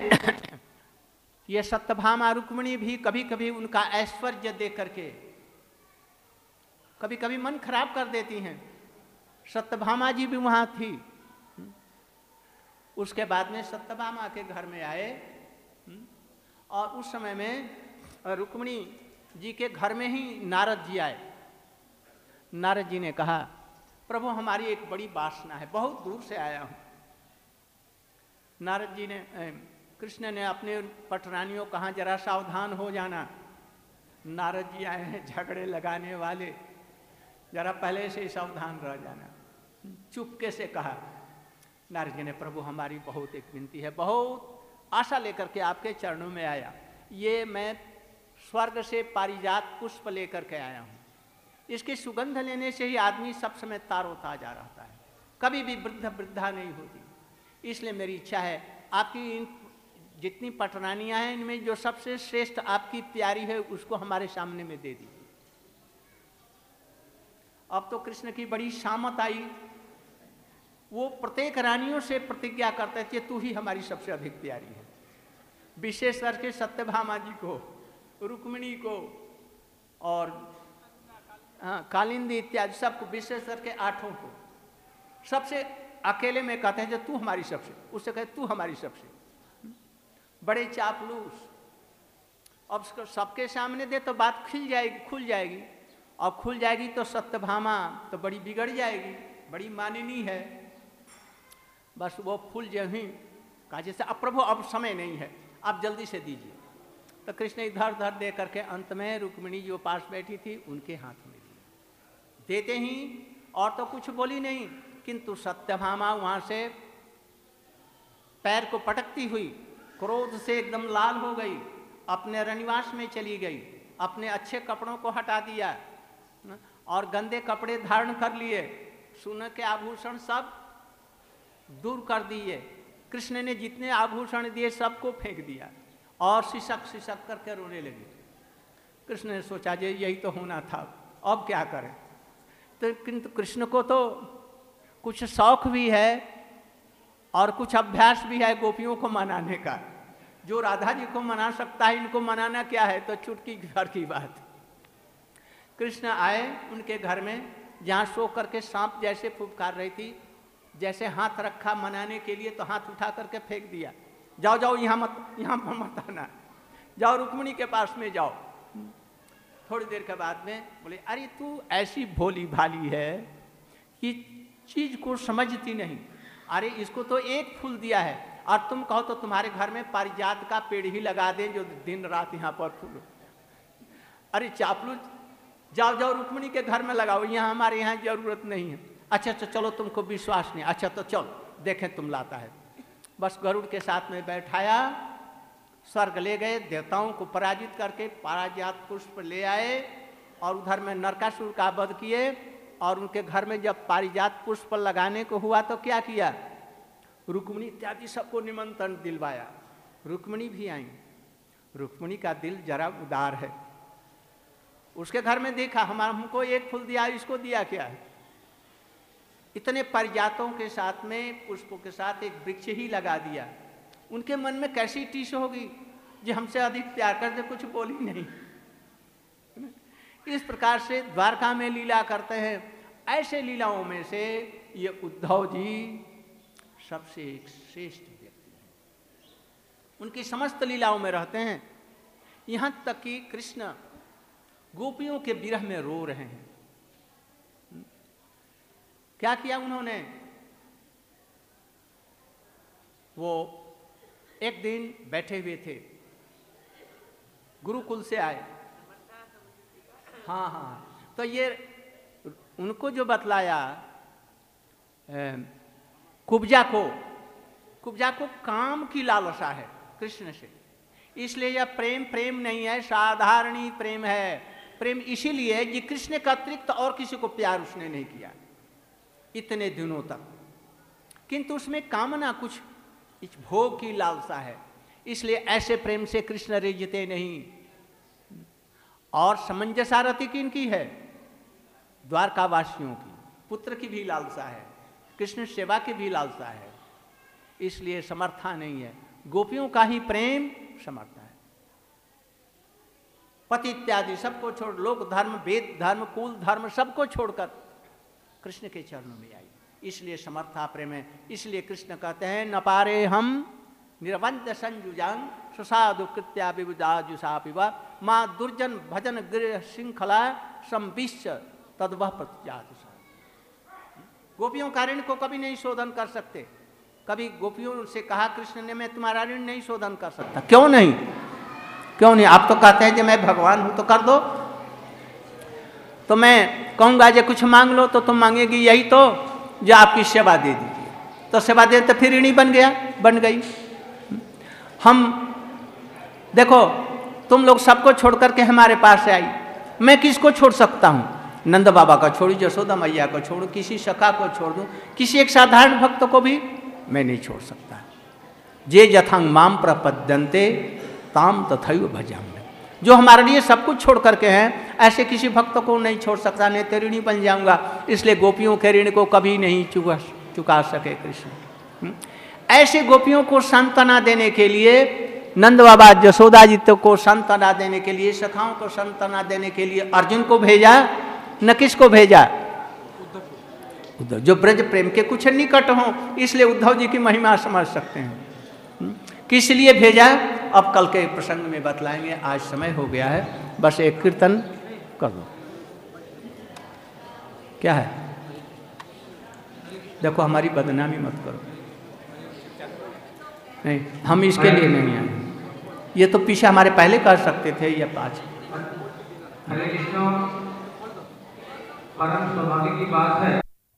ये सत्यभामा रुक्मिणी भी कभी कभी उनका ऐश्वर्य देख करके कभी कभी मन खराब कर देती हैं। सत्यभामा जी भी वहां थी। उसके बाद में सत्यभामा के घर में आए, और उस समय में रुक्मिणी जी के घर में ही नारद जी आए। नारद जी ने कहा, प्रभु हमारी एक बड़ी वासना है, बहुत दूर से आया हूं। नारद जी ने कृष्ण ने अपने पटरानियों कहा जरा सावधान हो जाना, नारद जी आए हैं झगड़े लगाने वाले, जरा पहले से ही सावधान रह जाना। चुपके से कहा नारद जी ने, प्रभु हमारी बहुत एक विनती है, बहुत आशा लेकर के आपके चरणों में आया। ये मैं स्वर्ग से पारिजात पुष्प लेकर के आया हूँ। इसकी सुगंध लेने से ही आदमी सब समय तारोताजा रहता है, कभी भी वृद्धा नहीं होती। इसलिए मेरी इच्छा है आपकी इन जितनी पटरानियाँ हैं इनमें जो सबसे श्रेष्ठ आपकी प्यारी है उसको हमारे सामने में दे दीजिए। अब तो कृष्ण की बड़ी शामत आई, वो प्रत्येक रानियों से प्रतिज्ञा करते थे तू ही हमारी सबसे अधिक प्यारी है। विशेष करके सत्यभामा जी को, रुक्मिणी को और कालिंदी इत्यादि सबको, विशेष करके 8 को सबसे अकेले में कहते हैं जो तू हमारी सबसे, उससे कहे तू हमारी सबसे। बड़े चापलूस। अब सबके सामने दे तो बात खुल जाएगी और खुल जाएगी तो सत्यभामा तो बड़ी बिगड़ जाएगी, बड़ी माननीय है। बस वो फूल जो ही कहा जैसे अब प्रभु अब समय नहीं है, आप जल्दी से दीजिए। तो कृष्ण इधर उधर दे करके अंत में रुक्मिणी जो पास बैठी थी उनके हाथ में दिए। देते ही और तो कुछ बोली नहीं, किंतु सत्यभामा वहाँ से पैर को पटकती हुई क्रोध से एकदम लाल हो गई, अपने रनिवास में चली गई, अपने अच्छे कपड़ों को हटा दिया और गंदे कपड़े धारण कर लिए, सोने के आभूषण सब दूर कर दिए। कृष्ण ने जितने आभूषण दिए सबको फेंक दिया और सिसक सिसक करके रोने लगी। कृष्ण ने सोचा जे यही तो होना था, अब क्या करें। तो किंतु कृष्ण को तो कुछ शौक भी है और कुछ अभ्यास भी है गोपियों को मनाने का। जो राधा जी को मना सकता है, इनको मनाना क्या है, तो चुटकी भर की बात। कृष्ण आए उनके घर में, जहाँ सो करके सांप जैसे फुफकार रही थी, जैसे हाथ रखा मनाने के लिए तो हाथ उठा करके फेंक दिया, जाओ जाओ यहाँ मत आना, जाओ रुक्मिणी के पास में जाओ। थोड़ी देर के बाद में बोले अरे तू ऐसी भोली भाली है कि चीज को समझती नहीं, अरे इसको तो एक फूल दिया है और तुम कहो तो तुम्हारे घर में पारिजात का पेड़ ही लगा दें जो दिन रात यहाँ पर फूल। अरे चापलू, जाओ जाओ रुक्मिणी के घर में लगाओ, यहाँ हमारे यहाँ जरूरत नहीं है। अच्छा तो चलो तुमको विश्वास नहीं, अच्छा तो चलो देखें तुम लाता है। बस गरुड़ के साथ में बैठाया, स्वर्ग ले गए, देवताओं को पराजित करके पारिजात पुष्प ले आए और उधर में नरकासुर का वध किए। और उनके घर में जब पारिजात पुष्प लगाने को हुआ तो क्या किया, रुक्मिणी इत्यादि सबको निमंत्रण दिलवाया। रुक्मिणी भी आई। रुक्मिणी का दिल जरा उदार है, उसके घर में देखा हमको एक फूल दिया, इसको दिया क्या है। इतने पारिजातों के साथ में पुष्पों के साथ एक वृक्ष ही लगा दिया। उनके मन में कैसी टीस होगी जो हमसे अधिक प्यार करते, कुछ बोली नहीं। इस प्रकार से द्वारका में लीला करते हैं। ऐसे लीलाओं में से ये उद्धव जी सबसे एक श्रेष्ठ व्यक्ति हैं। उनकी समस्त लीलाओं में रहते हैं, यहाँ तक कि कृष्ण गोपियों के विरह में रो रहे हैं। क्या किया उन्होंने, वो एक दिन बैठे हुए थे, गुरुकुल से आए। हाँ, तो ये उनको जो बतलाया कुब्जा को काम की लालसा है कृष्ण से, इसलिए यह प्रेम नहीं है, साधारणी प्रेम है। प्रेम इसीलिए कि कृष्ण का अतिरिक्त और किसी को प्यार उसने नहीं किया इतने दिनों तक, किंतु उसमें कामना कुछ इस भोग की लालसा है, इसलिए ऐसे प्रेम से कृष्ण रिझते नहीं। और समंजसारती किनकी है, द्वारकावासियों की, पुत्र की भी लालसा है, कृष्ण सेवा की भी लालसा है, इसलिए समर्था नहीं है। गोपियों का ही प्रेम समर्था है। पति इत्यादि सबको छोड़, लोक धर्म, वेद धर्म, कुल धर्म सबको छोड़कर कृष्ण के चरणों में आई, इसलिए समर्था प्रेम है। इसलिए कृष्ण कहते हैं न पारे हम निरवंत संयुजांग सुसाधु कृत्या विबुदाजुषापिव माँ दुर्जन भजन गृह श्रृंखला संविश्च तद्वह प्रतिजातुषा। गोपियों का ऋण को कभी नहीं शोधन कर सकते। कभी गोपियों से कहा कृष्ण ने मैं तुम्हारा ऋण नहीं शोधन कर सकता। क्यों नहीं, क्यों नहीं, आप तो कहते हैं कि मैं भगवान हूं तो कर दो। तो मैं कहूँगा जो कुछ मांग लो तो तुम मांगेगी यही तो जो आपकी सेवा दे दीजिए, तो सेवा दे तो फिर ऋणी बन गई। हम देखो तुम लोग सबको छोड़ करके हमारे पास से आई, मैं किसको छोड़ सकता हूँ, नंद बाबा का छोड़ू, यशोदा मैया को छोड़ू, किसी सखा को छोड़ दूँ, किसी एक साधारण भक्त को भी मैं नहीं छोड़ सकता। जे यथांग माम प्रपद्यन्ते ताम तथैव भजामि। जो हमारे लिए सब कुछ छोड़ करके हैं, ऐसे किसी भक्त को नहीं छोड़ सकता। नहीं तेरी ऋणी बन जाऊंगा, इसलिए गोपियों के ऋण को कभी नहीं चुका सके कृष्ण। ऐसे गोपियों को सांत्वना देने के लिए नंद बाबा यशोदा जी को सांत्वना देने के लिए, सखाओं को सांत्वना देने के लिए अर्जुन को भेजा, न किसको भेजा? उद्धव, जो ब्रज प्रेम के कुछ निकट हों, इसलिए उद्धव जी की महिमा समझ सकते हैं। किस लिए भेजा अब कल के प्रसंग में बतलाएंगे, आज समय हो गया है। बस एक कीर्तन कर दो। क्या है? देखो हमारी बदनामी मत करो। नहीं, हम इसके लिए नहीं आए। ये तो पीछे हमारे पहले कर सकते थे, ये पाँच। हरे कृष्ण, परम सौभाग्य की बात है